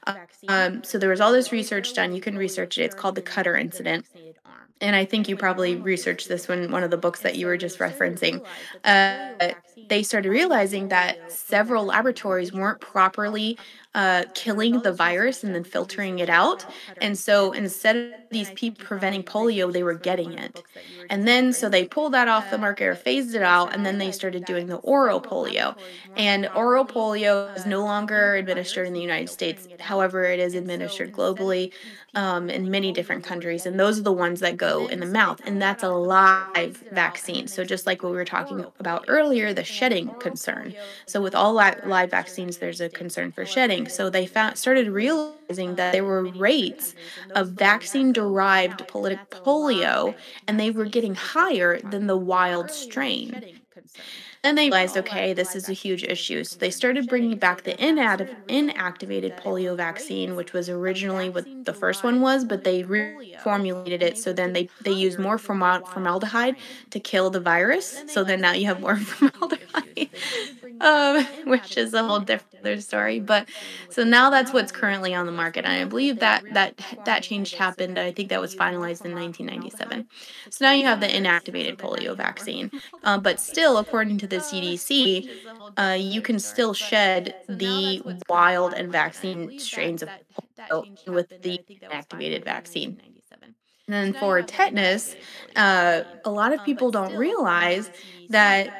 [SPEAKER 2] So there was all this research done. You can research it. It's called the Cutter incident. And I think you probably researched this when one of the books that you were just referencing. They started realizing that several laboratories weren't properly killing the virus and then filtering it out. And so instead of these people preventing polio, they were getting it. And then so they pulled that off the market or phased it out. And then they started doing the oral polio. And oral polio is no longer administered in the United States. However, it is administered globally in many different countries. And those are the ones that go in the mouth. And that's a live vaccine. So just like what we were talking about earlier, the shedding concern. So with all live vaccines, there's a concern for shedding. So they started realizing that there were rates of vaccine-derived polio, and they were getting higher than the wild strain. Then they realized, okay, this is a huge issue. So they started bringing back the inactivated polio vaccine, which was originally what the first one was, but they reformulated it. So then they used more formaldehyde to kill the virus. So then now you have more formaldehyde, which is a whole different other story. But so now that's what's currently on the market. And I believe that change happened. I think that was finalized in 1997. So now you have the inactivated polio vaccine. But still, according to the CDC, you can still shed the wild and vaccine strains of polio with the inactivated vaccine. And then for tetanus, a lot of people don't realize that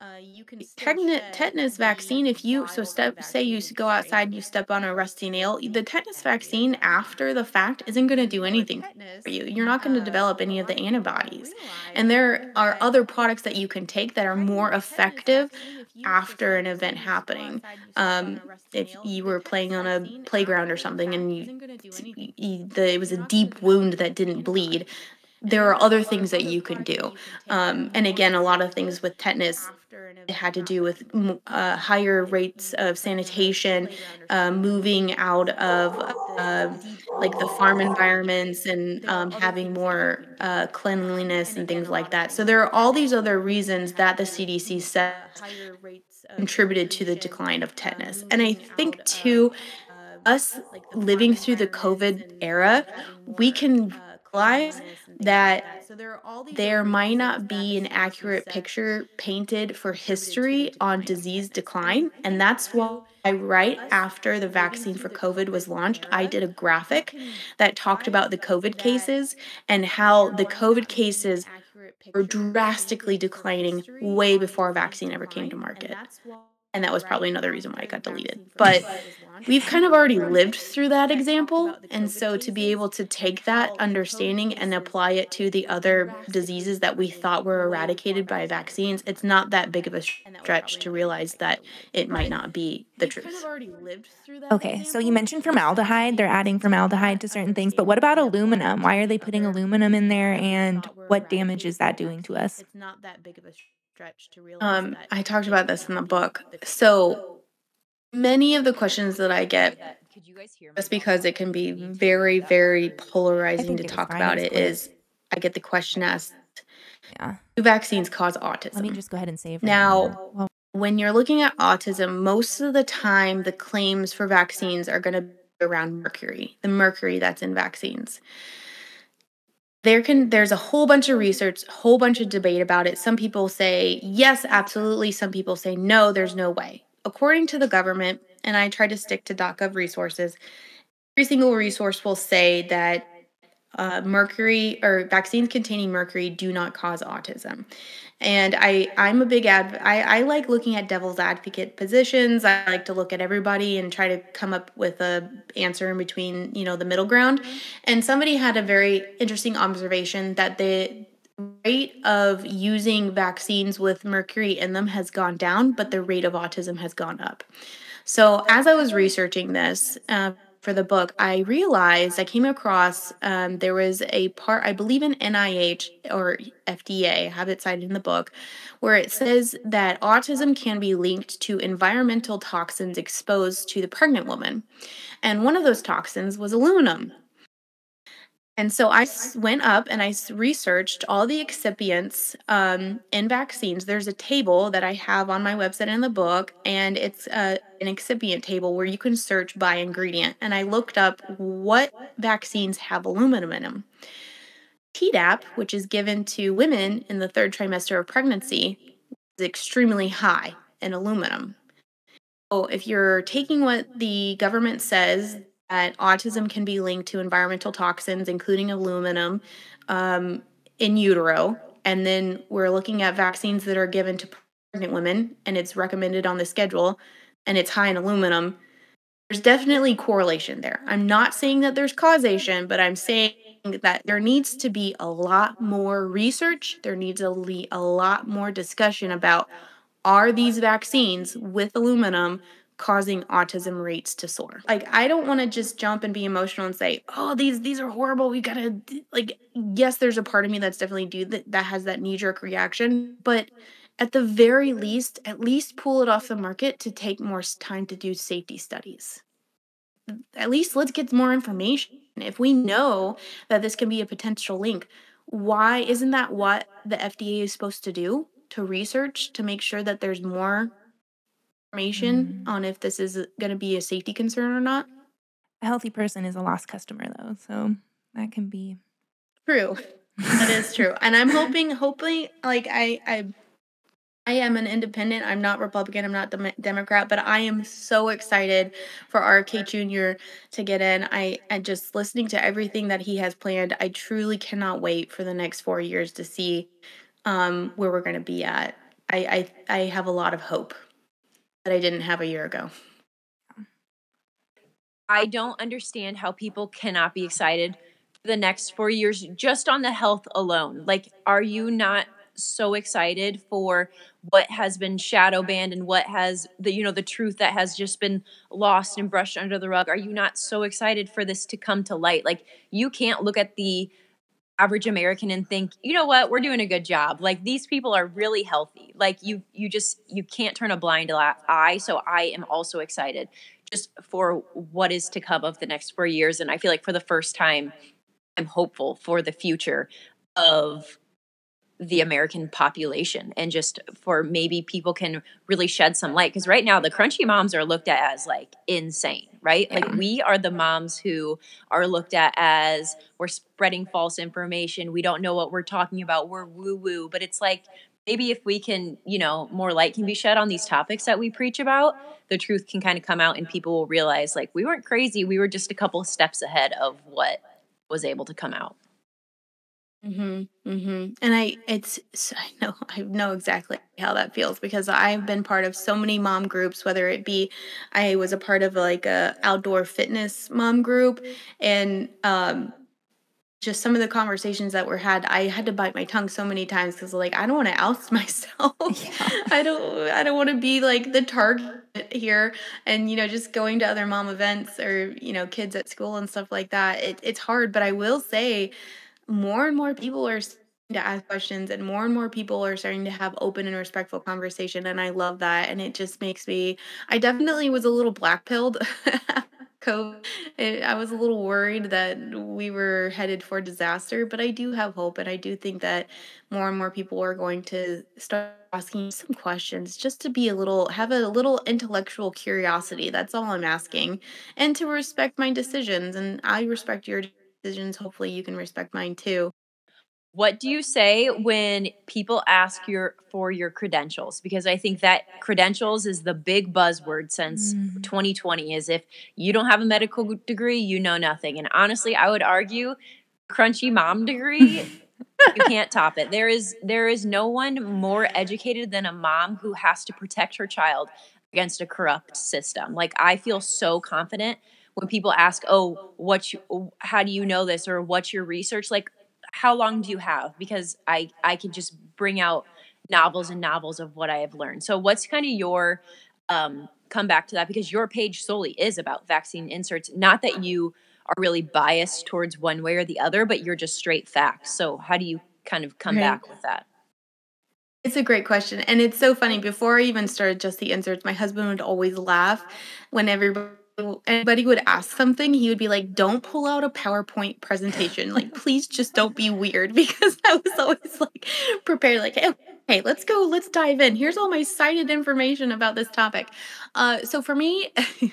[SPEAKER 2] tetanus vaccine, if you say you go outside and you step on a rusty nail, the tetanus vaccine after the fact isn't going to do anything for you. You're not going to develop any of the antibodies. And there are other products that you can take that are more effective after an event happening. If you were playing on a playground or something and it was a deep wound that didn't bleed, there are other things that you can do. And again, a lot of things with tetanus, it had to do with higher rates of sanitation, moving out of like the farm environments and having more cleanliness and things like that. So there are all these other reasons that the CDC said contributed to the decline of tetanus. And I think too, us living through the COVID era, we can realize that there might not be an accurate picture painted for history on disease decline. And that's why right after the vaccine for COVID was launched, I did a graphic that talked about the COVID cases and how the COVID cases were drastically declining way before a vaccine ever came to market. And that was probably another reason why it got deleted. But we've kind of already lived through that example. And so to be able to take that understanding and apply it to the other diseases that we thought were eradicated by vaccines, it's not that big of a stretch to realize that it might not be the truth.
[SPEAKER 3] Okay, so you mentioned formaldehyde. They're adding formaldehyde to certain things, but what about aluminum? Why are they putting aluminum in there, and what damage is that doing to us?
[SPEAKER 2] I talked about this in the book. So many of the questions that I get
[SPEAKER 1] Could you guys hear my
[SPEAKER 2] just
[SPEAKER 1] dog
[SPEAKER 2] because it can
[SPEAKER 1] barking?
[SPEAKER 2] be
[SPEAKER 1] I need to mute
[SPEAKER 2] very,
[SPEAKER 1] that part,
[SPEAKER 2] very
[SPEAKER 1] or is it okay?
[SPEAKER 3] I
[SPEAKER 2] polarizing
[SPEAKER 3] think
[SPEAKER 2] to
[SPEAKER 3] it was
[SPEAKER 2] talk
[SPEAKER 3] fine. It
[SPEAKER 2] about
[SPEAKER 3] was
[SPEAKER 2] it
[SPEAKER 3] clear.
[SPEAKER 2] is I get the question asked,
[SPEAKER 3] Yeah.
[SPEAKER 2] do vaccines cause
[SPEAKER 3] Let me
[SPEAKER 2] autism?
[SPEAKER 3] just go ahead and save right
[SPEAKER 2] Now,
[SPEAKER 3] here. Well,
[SPEAKER 2] when you're looking at autism, most of the time the claims for vaccines are going to be around mercury, the mercury that's in vaccines. There's a whole bunch of research, a whole bunch of debate about it. Some people say yes, absolutely. Some people say no, there's no way. According to the government, and I try to stick to .gov resources, every single resource will say that mercury or vaccines containing mercury do not cause autism. And I'm a big I like looking at devil's advocate positions. I like to look at everybody and try to come up with a answer in between, the middle ground. And somebody had a very interesting observation that the rate of using vaccines with mercury in them has gone down, but the rate of autism has gone up. So as I was researching this for the book, I realized I came across there was a part, I believe in NIH or FDA, I have it cited in the book, where it says that autism can be linked to environmental toxins exposed to the pregnant woman. And one of those toxins was aluminum. And so went up and researched all the excipients in vaccines. There's a table that I have on my website in the book, and it's an excipient table where you can search by ingredient. And I looked up what vaccines have aluminum in them. Tdap, which is given to women in the third trimester of pregnancy, is extremely high in aluminum. So if you're taking what the government says, that autism can be linked to environmental toxins, including aluminum, in utero, and then we're looking at vaccines that are given to pregnant women, and it's recommended on the schedule, and it's high in aluminum, there's definitely correlation there. I'm not saying that there's causation, but I'm saying that there needs to be a lot more research. There needs to be a lot more discussion about, are these vaccines with aluminum causing autism rates to soar? Like, I don't want to just jump and be emotional and say, oh, these are horrible, we gotta, like, yes, there's a part of me that's definitely that has that knee-jerk reaction, but at the very least, at least pull it off the market to take more time to do safety studies. At least let's get more information. If we know that this can be a potential link, why isn't that what the FDA is supposed to do? To research, to make sure that there's more information on if this is going to be a safety concern or not?
[SPEAKER 3] a healthy person is a lost customer, though. So that can be
[SPEAKER 2] True. That is true. And I'm hoping, like I am an independent. I'm not Republican. I'm not Democrat, but I am so excited for RK Jr. to get in. And just listening to everything that he has planned, I truly cannot wait for the next 4 years to see where we're going to be at. I have a lot of hope that I didn't have a year ago.
[SPEAKER 1] I don't understand how people cannot be excited for the next 4 years just on the health alone. Like, are you not so excited for what has been shadow banned and what has the truth that has just been lost and brushed under the rug? Are you not so excited for this to come to light? Like, you can't look at the average American and think, you know what, we're doing a good job. Like, these people are really healthy. Like, you can't turn a blind eye. So I am also excited just for what is to come of the next 4 years. And I feel like for the first time, I'm hopeful for the future of the American population, and just for maybe people can really shed some light. Because right now the crunchy moms are looked at as like insane, right? Like, we are the moms who are looked at as, we're spreading false information, we don't know what we're talking about, we're woo woo. But it's like, maybe if we can, more light can be shed on these topics that we preach about, the truth can kind of come out and people will realize, like, we weren't crazy, we were just a couple steps ahead of what was able to come out.
[SPEAKER 2] And I know exactly how that feels, because I've been part of so many mom groups, whether it be I was a part of like a outdoor fitness mom group, and just some of the conversations that were had, I had to bite my tongue so many times because, like, I don't want to oust myself. I don't want to be like the target here, and just going to other mom events or kids at school and stuff like that. It's hard, but I will say, more and more people are starting to ask questions, and more people are starting to have open and respectful conversation, and I love that. And it just makes me, I definitely was a little black pilled COVID, I was a little worried that we were headed for disaster, but I do have hope, and I do think that more and more people are going to start asking some questions just to be have a little intellectual curiosity. That's all I'm asking. And to respect my decisions, and I respect your decisions. Hopefully, you can respect mine too.
[SPEAKER 1] What do you say when people ask for your credentials? Because I think that credentials is the big buzzword since
[SPEAKER 3] Mm.
[SPEAKER 1] 2020 is if you don't have a medical degree, you know nothing. And honestly, I would argue crunchy mom degree, you can't top it. There is no one more educated than a mom who has to protect her child against a corrupt system. Like I feel so confident when people ask, "Oh, how do you know this?" or "What's your research?" Like, how long do you have? Because I could just bring out novels and novels of what I have learned. So, what's kind of your come back to that because your page solely is about vaccine inserts. Not that you are really biased towards one way or the other, but you're just straight facts. So how do you kind of come
[SPEAKER 2] Right.
[SPEAKER 1] back with that?
[SPEAKER 2] It's a great question. And it's so funny. Before I even started Just the Inserts, my husband would always laugh when anybody would ask something. He would be like, "Don't pull out a PowerPoint presentation. Like, please just don't be weird." Because I was always like prepared, like, "Hey, okay, let's go, let's dive in. Here's all my cited information about this topic." So for me,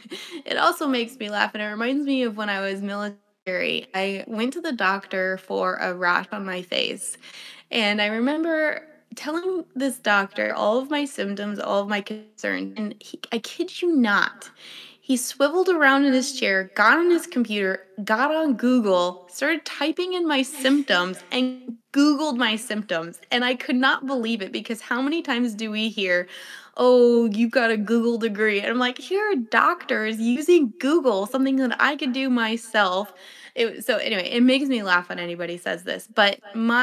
[SPEAKER 2] it also makes me laugh, and it reminds me of when I was military. I went to the doctor for a rash on my face, and I remember telling this doctor all of my symptoms, all of my concerns, and I kid you not, he swiveled around in his chair, got on his computer, got on Google, started typing in my symptoms, and Googled my symptoms. And I could not believe it because how many times do we hear, "Oh, you've got a Google degree?" And I'm like, here are doctors using Google, something that I could do myself. So anyway, it makes me laugh when anybody says this, but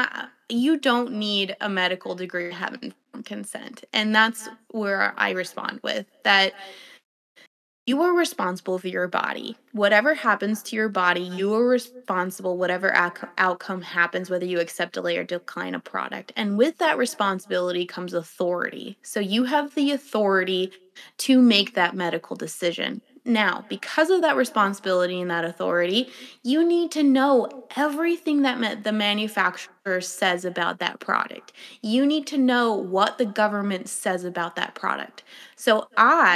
[SPEAKER 2] you don't need a medical degree to have informed consent. And that's where I respond with that you are responsible for your body. Whatever happens to your body, you are responsible, whatever outcome happens, whether you accept, delay, or decline a product. And with that responsibility comes authority. So you have the authority to make that medical decision. Now, because of that responsibility and that authority, you need to know everything that the manufacturer says about that product. You need to know what the government says about that product. So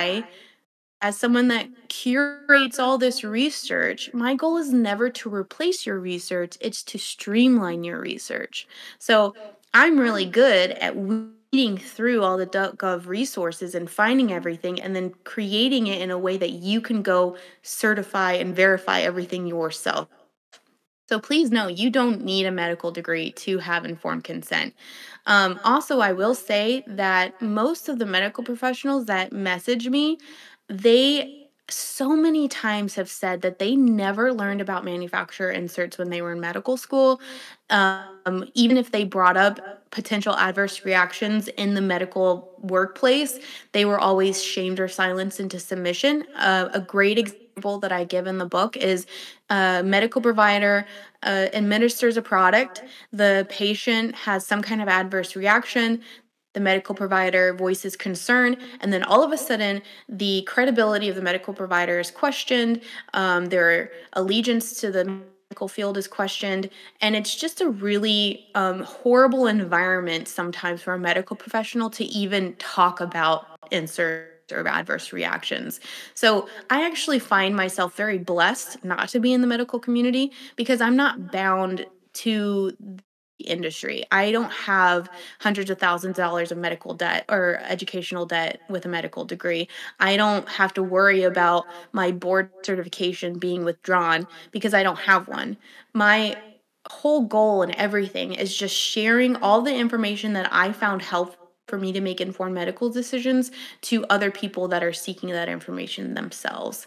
[SPEAKER 2] as someone that curates all this research, my goal is never to replace your research, it's to streamline your research. So I'm really good at weeding through all the .gov resources and finding everything and then creating it in a way that you can go certify and verify everything yourself. So please know you don't need a medical degree to have informed consent. Also, I will say that most of the medical professionals that message me, they so many times have said that they never learned about manufacturer inserts when they were in medical school. Even if they brought up potential adverse reactions in the medical workplace, they were always shamed or silenced into submission. A great example that I give in the book is a medical provider administers a product, the patient has some kind of adverse reaction, the medical provider voices concern, and then all of a sudden, the credibility of the medical provider is questioned, their allegiance to the medical field is questioned, and it's just a really horrible environment sometimes for a medical professional to even talk about inserts or adverse reactions. So I actually find myself very blessed not to be in the medical community because I'm not bound to the industry. I don't have hundreds of thousands of dollars of medical debt or educational debt with a medical degree. I don't have to worry about my board certification being withdrawn because I don't have one. My whole goal and everything is just sharing all the information that I found helpful for me to make informed medical decisions to other people that are seeking that information themselves.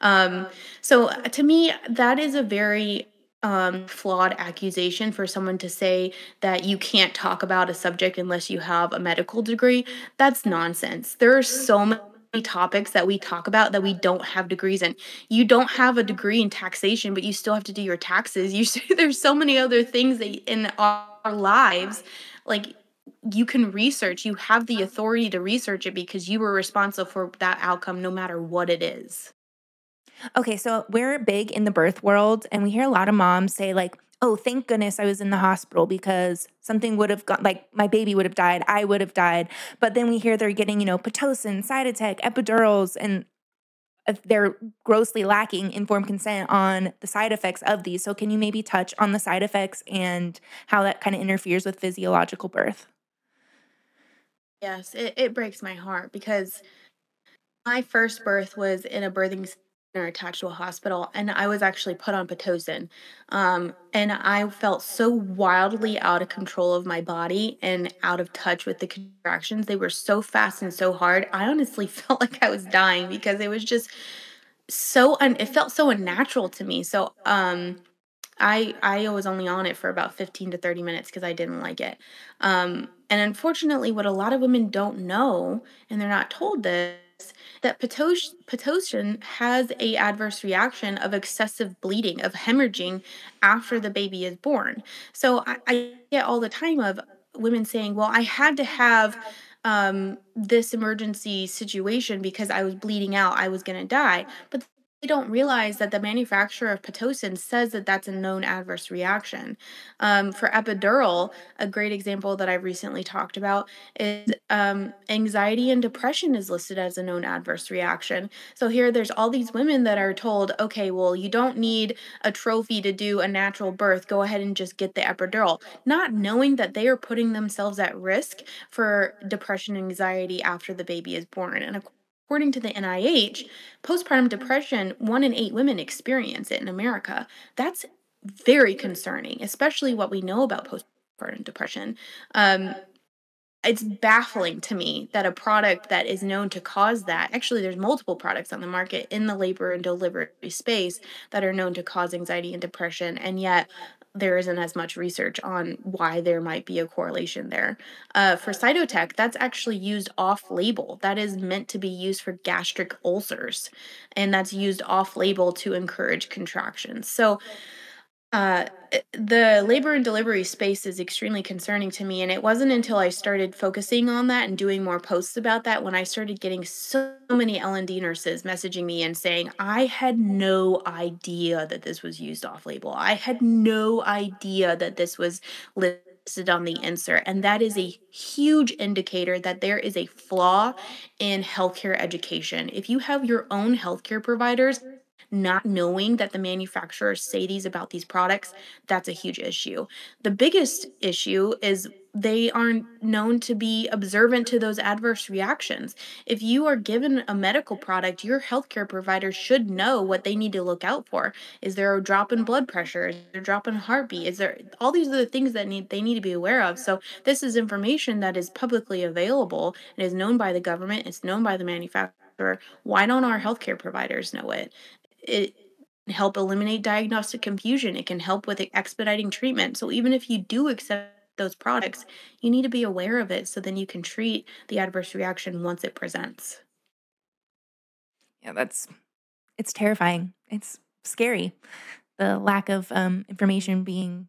[SPEAKER 2] So to me, that is a very flawed accusation for someone to say that you can't talk about a subject unless you have a medical degree. That's nonsense. There are so many topics that we talk about that we don't have degrees in. You don't have a degree in taxation, but you still have to do your taxes. There's so many other things that in our lives, like you can research, you have the authority to research it because you were responsible for that outcome no matter what it is.
[SPEAKER 3] Okay, so we're big in the birth world, and we hear a lot of moms say, like, oh, thank goodness I was in the hospital because something would have gone, like, my baby would have died, I would have died. But then we hear they're getting, Pitocin, Cytotec, epidurals, and if they're grossly lacking informed consent on the side effects of these. So, can you maybe touch on the side effects and how that kind of interferes with physiological birth?
[SPEAKER 2] Yes, it breaks my heart because my first birth was in a birthing center attached to a hospital, and I was actually put on Pitocin. And I felt so wildly out of control of my body and out of touch with the contractions. They were so fast and so hard. I honestly felt like I was dying because it was just it felt so unnatural to me. I was only on it for about 15 to 30 minutes because I didn't like it. And unfortunately, what a lot of women don't know, and they're not told this, that Pitocin has a adverse reaction of excessive bleeding, of hemorrhaging after the baby is born. So I get all the time of women saying, well, I had to have this emergency situation because I was bleeding out, I was going to die. But they don't realize that the manufacturer of Pitocin says that that's a known adverse reaction. For epidural, a great example that I've recently talked about is anxiety and depression is listed as a known adverse reaction. So here, there's all these women that are told, okay, well, you don't need a trophy to do a natural birth. Go ahead and just get the epidural, not knowing that they are putting themselves at risk for depression and anxiety after the baby is born. And according to the NIH, postpartum depression, 1 in 8 women experience it in America. That's very concerning, especially what we know about postpartum depression. Um, it's baffling to me that a product that is known to cause that, actually, there's multiple products on the market in the labor and delivery space that are known to cause anxiety and depression, and yet there isn't as much research on why there might be a correlation there. For Cytotec, that's actually used off label. That is meant to be used for gastric ulcers, and that's used off label to encourage contractions. So, the labor and delivery space is extremely concerning to me, and it wasn't until I started focusing on that and doing more posts about that when I started getting so many L&D nurses messaging me and saying, "I had no idea that this was used off label. I had no idea that this was listed on the insert." And that is a huge indicator that there is a flaw in healthcare education. If you have your own healthcare providers not knowing that the manufacturers say these about these products, that's a huge issue. The biggest issue is they aren't known to be observant to those adverse reactions. If you are given a medical product, your healthcare provider should know what they need to look out for. Is there a drop in blood pressure? Is there a drop in heartbeat? Is there all these other things that they need to be aware of? So this is information that is publicly available and is known by the government, it's known by the manufacturer. Why don't our healthcare providers know it? It can help eliminate diagnostic confusion. It can help with expediting treatment. So even if you do accept those products, you need to be aware of it so then you can treat the adverse reaction once it presents.
[SPEAKER 3] Yeah, it's terrifying. It's scary. The lack of information being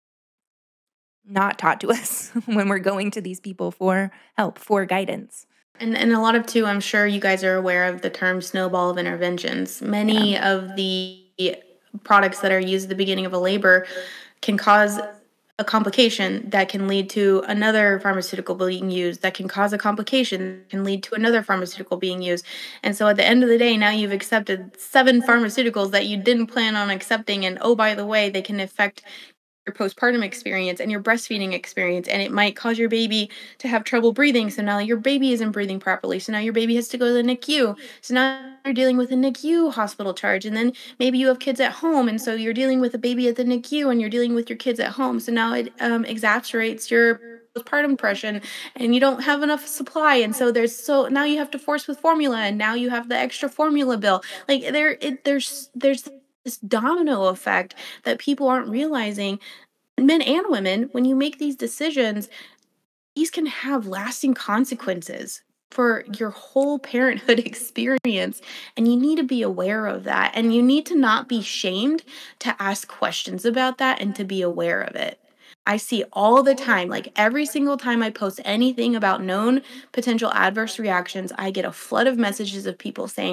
[SPEAKER 3] not taught to us when we're going to these people for help, for guidance.
[SPEAKER 2] And a lot of too, I'm sure you guys are aware of the term snowball of interventions.
[SPEAKER 3] Yeah.
[SPEAKER 2] Many of the products that are used at the beginning of a labor can cause a complication that can lead to another pharmaceutical being used, that can cause a complication that can lead to another pharmaceutical being used. And so at the end of the day, now you've accepted 7 pharmaceuticals that you didn't plan on accepting. And oh, by the way, they can affect your postpartum experience and your breastfeeding experience, and it might cause your baby to have trouble breathing, so now your baby isn't breathing properly, so now your baby has to go to the NICU, so now you're dealing with a NICU hospital charge. And then maybe you have kids at home, and so you're dealing with a baby at the NICU and you're dealing with your kids at home, so now it exacerbates your postpartum depression, and you don't have enough supply, and so now you have to force with formula, and now you have the extra formula bill. Like there's this domino effect that people aren't realizing, men and women. When you make these decisions, these can have lasting consequences for your whole parenthood experience. And you need to be aware of that. And you need to not be shamed to ask questions about that and to be aware of it. I see all the time, like every single time I post anything about known potential adverse reactions, I get a flood of messages of people saying,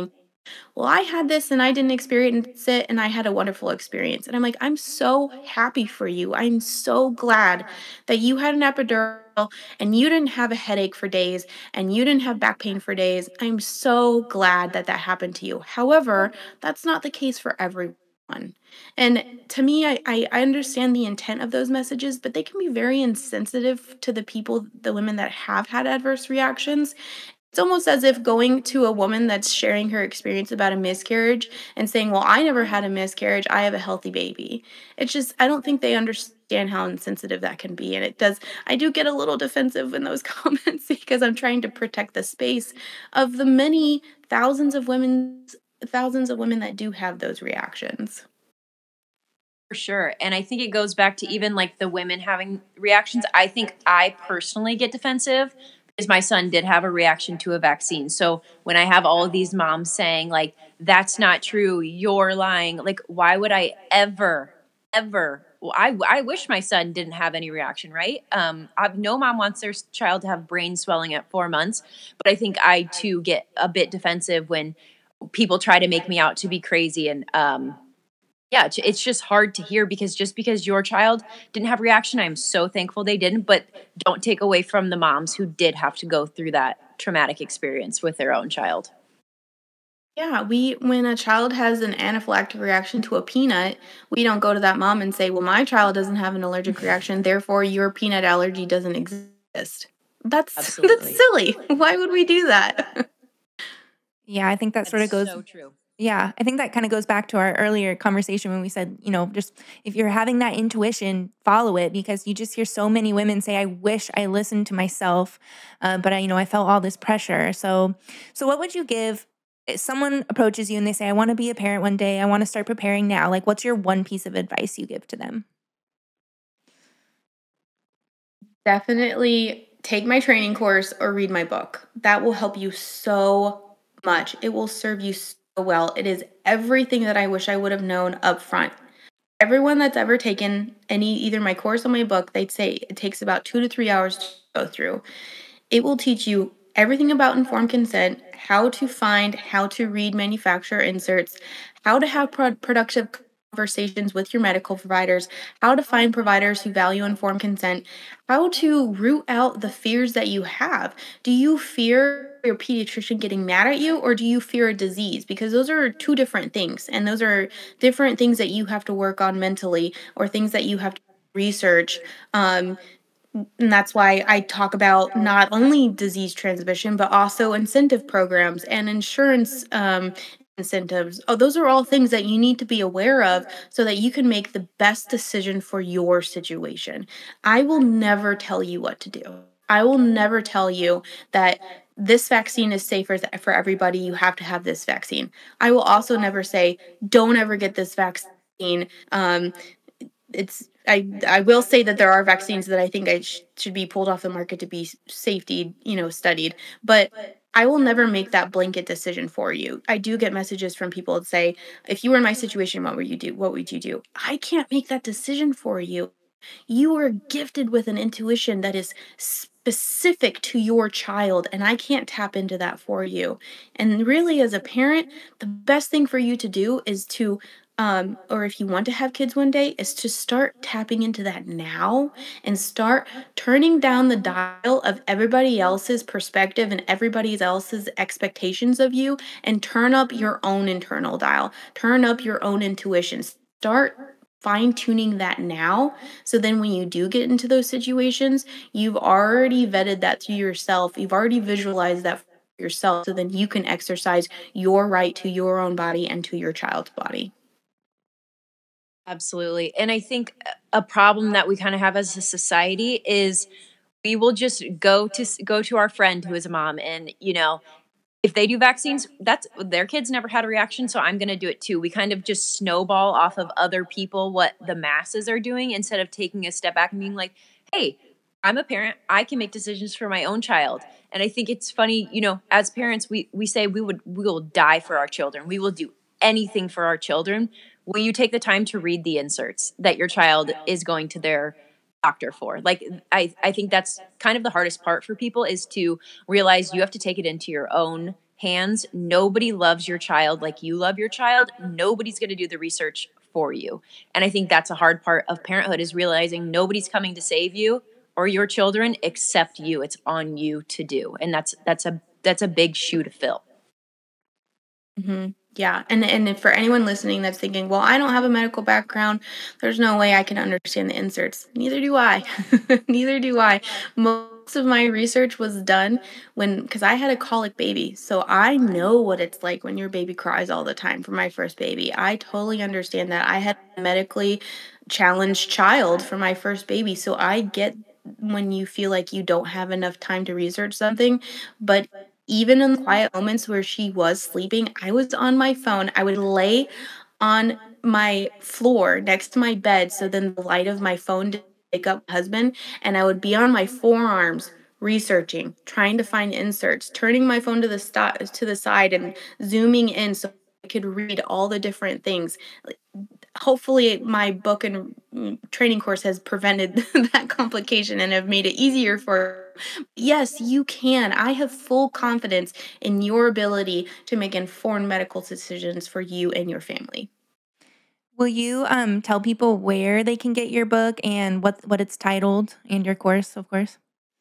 [SPEAKER 2] Well, I had this and I didn't experience it and I had a wonderful experience. And I'm like, I'm so happy for you. I'm so glad that you had an epidural and you didn't have a headache for days and you didn't have back pain for days. I'm so glad that that happened to you. However, that's not the case for everyone. And to me, I understand the intent of those messages, but they can be very insensitive to the people, the women that have had adverse reactions. It's almost as if going to a woman that's sharing her experience about a miscarriage and saying, "Well, I never had a miscarriage. I have a healthy baby." It's just, I don't think they understand how insensitive that can be. And it does, I do get a little defensive in those comments because I'm trying to protect the space of the many thousands of women that do have those reactions.
[SPEAKER 1] For sure. And I think it goes back to even like the women having reactions. I think I personally get defensive because my son did have a reaction to a vaccine. So when I have all of these moms saying, like, that's not true, you're lying, like, why would I ever? Well, I wish my son didn't have any reaction, right? No mom wants their child to have brain swelling at 4 months, but I think I too get a bit defensive when people try to make me out to be crazy. And yeah, it's just hard to hear because just because your child didn't have reaction, I'm so thankful they didn't, but don't take away from the moms who did have to go through that traumatic experience with their own child.
[SPEAKER 2] Yeah, when a child has an anaphylactic reaction to a peanut, we don't go to that mom and say, "Well, my child doesn't have an allergic reaction, therefore your peanut allergy doesn't exist." That's
[SPEAKER 1] Absolutely.
[SPEAKER 2] silly. Why would we do that?
[SPEAKER 3] Yeah, I think that sort
[SPEAKER 1] That's
[SPEAKER 3] of goes.
[SPEAKER 1] so true.
[SPEAKER 3] Yeah, I think that kind of goes back to our earlier conversation when we said, just if you're having that intuition, follow it because you just hear so many women say, "I wish I listened to myself, but I felt all this pressure." So what would you give if someone approaches you and they say, "I want to be a parent one day. I want to start preparing now." Like, what's your one piece of advice you give to them?
[SPEAKER 2] Definitely take my training course or read my book. That will help you so much. It will serve you so well. It is everything that I wish I would have known up front. Everyone that's ever taken any either my course or my book, they'd say it takes about 2 to 3 hours to go through. It will teach you everything about informed consent, how to find, how to read manufacturer inserts, how to have productive conversations with your medical providers, how to find providers who value informed consent, how to root out the fears that you have. Do you fear your pediatrician getting mad at you or do you fear a disease? Because those are two different things, and those are different things that you have to work on mentally or things that you have to research. And that's why I talk about not only disease transmission, but also incentive programs and insurance incentives. Oh, those are all things that you need to be aware of so that you can make the best decision for your situation. I will never tell you what to do. I will never tell you that this vaccine is safer for everybody. You have to have this vaccine. I will also never say, don't ever get this vaccine. I will say that there are vaccines that I think should be pulled off the market to be safety, studied, but I will never make that blanket decision for you. I do get messages from people that say, if you were in my situation, what would you do? What would you do? I can't make that decision for you. You are gifted with an intuition that is specific to your child, and I can't tap into that for you. And really, as a parent, the best thing for you to do is to or if you want to have kids one day, is to start tapping into that now and start turning down the dial of everybody else's perspective and everybody else's expectations of you and turn up your own internal dial, turn up your own intuition. Start fine tuning that now. So then when you do get into those situations, you've already vetted that to yourself. You've already visualized that for yourself. So then you can exercise your right to your own body and to your child's body.
[SPEAKER 1] Absolutely. And I think a problem that we kind of have as a society is we will just go to our friend who is a mom and if they do vaccines, that's their kids never had a reaction, so I'm going to do it too. We kind of just snowball off of other people what the masses are doing instead of taking a step back and being like, "Hey, I'm a parent. I can make decisions for my own child." And I think it's funny, as parents, we say we will die for our children. We will do anything for our children. Will you take the time to read the inserts that your child is going to their doctor for? Like, I think that's kind of the hardest part for people is to realize you have to take it into your own hands. Nobody loves your child like you love your child. Nobody's going to do the research for you. And I think that's a hard part of parenthood, is realizing nobody's coming to save you or your children except you. It's on you to do. And that's a big shoe to fill.
[SPEAKER 2] Mm-hmm. Yeah. And for anyone listening that's thinking, well, I don't have a medical background, there's no way I can understand the inserts. Neither do I. Neither do I. Most of my research was done because I had a colic baby. So I know what it's like when your baby cries all the time for my first baby. I totally understand that. I had a medically challenged child for my first baby. So I get when you feel like you don't have enough time to research something, but even in the quiet moments where she was sleeping, I was on my phone. I would lay on my floor next to my bed so then the light of my phone didn't wake up my husband, and I would be on my forearms researching, trying to find inserts, turning my phone to the side and zooming in so I could read all the different things. Hopefully my book and training course has prevented that complication and have made it easier for. Yes, you can. I have full confidence in your ability to make informed medical decisions for you and your family.
[SPEAKER 3] Will you tell people where they can get your book and what it's titled, and your course, of course?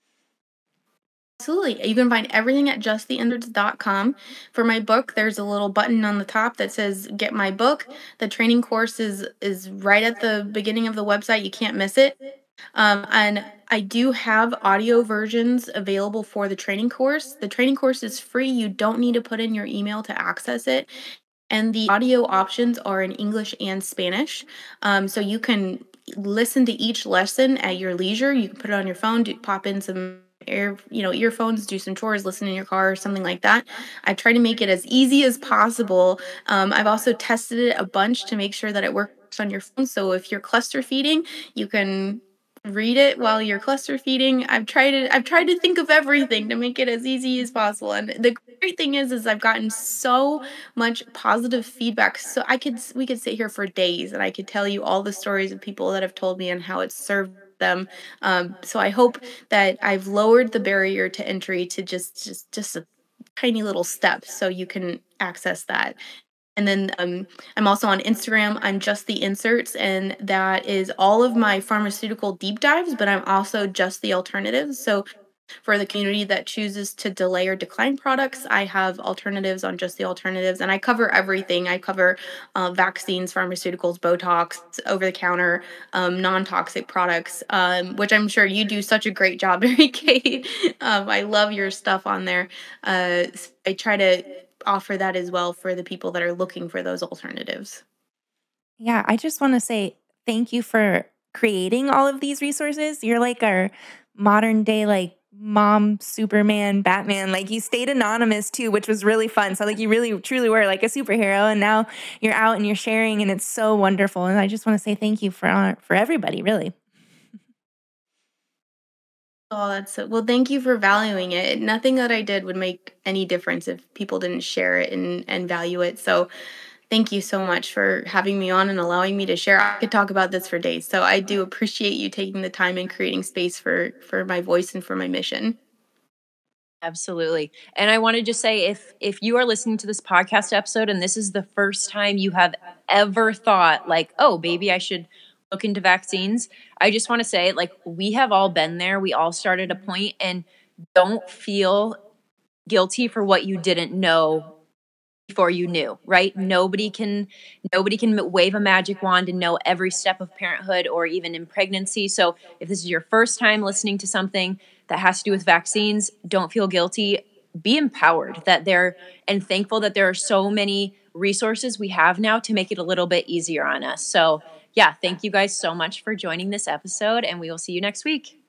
[SPEAKER 2] Absolutely. You can find everything at justtheinserts.com. For my book, there's a little button on the top that says get my book. The training course is right at the beginning of the website. You can't miss it. And I do have audio versions available for the training course. The training course is free. You don't need to put in your email to access it. And the audio options are in English and Spanish. So you can listen to each lesson at your leisure. You can put it on your phone, pop in some earphones, do some chores, listen in your car or something like that. I try to make it as easy as possible. I've also tested it a bunch to make sure that it works on your phone. So if you're cluster feeding, you can read it while you're cluster feeding. I've tried to think of everything to make it as easy as possible. And the great thing is I've gotten so much positive feedback. So we could sit here for days and I could tell you all the stories of people that have told me and how it's served them. So I hope that I've lowered the barrier to entry to just a tiny little step so you can access that. And then I'm also on Instagram. I'm Just the Inserts, and that is all of my pharmaceutical deep dives, but I'm also Just the Alternatives. So for the community that chooses to delay or decline products, I have alternatives on Just the Alternatives, and I cover everything. I cover vaccines, pharmaceuticals, Botox, over-the-counter, non-toxic products, which I'm sure you do such a great job, Mary Kate. I love your stuff on there. I try to offer that as well for the people that are looking for those alternatives.
[SPEAKER 3] Yeah, I just want to say thank you for creating all of these resources. You're like our modern day, like, mom, Superman, Batman. Like, you stayed anonymous too, which was really fun. So like you really truly were like a superhero, and now you're out and you're sharing, and it's so wonderful. And I just want to say thank you for everybody, really.
[SPEAKER 2] Oh, that's so well. Thank you for valuing it. Nothing that I did would make any difference if people didn't share it and value it. So thank you so much for having me on and allowing me to share. I could talk about this for days. So I do appreciate you taking the time and creating space for my voice and for my mission.
[SPEAKER 1] Absolutely. And I want to just say, if you are listening to this podcast episode and this is the first time you have ever thought like, oh, maybe I should look into vaccines, I just want to say, like, we have all been there. We all started a point, and don't feel guilty for what you didn't know before you knew, right? Nobody can wave a magic wand and know every step of parenthood or even in pregnancy. So if this is your first time listening to something that has to do with vaccines, don't feel guilty. Be empowered and thankful that there are so many resources we have now to make it a little bit easier on us. So yeah, thank you guys so much for joining this episode, and we will see you next week.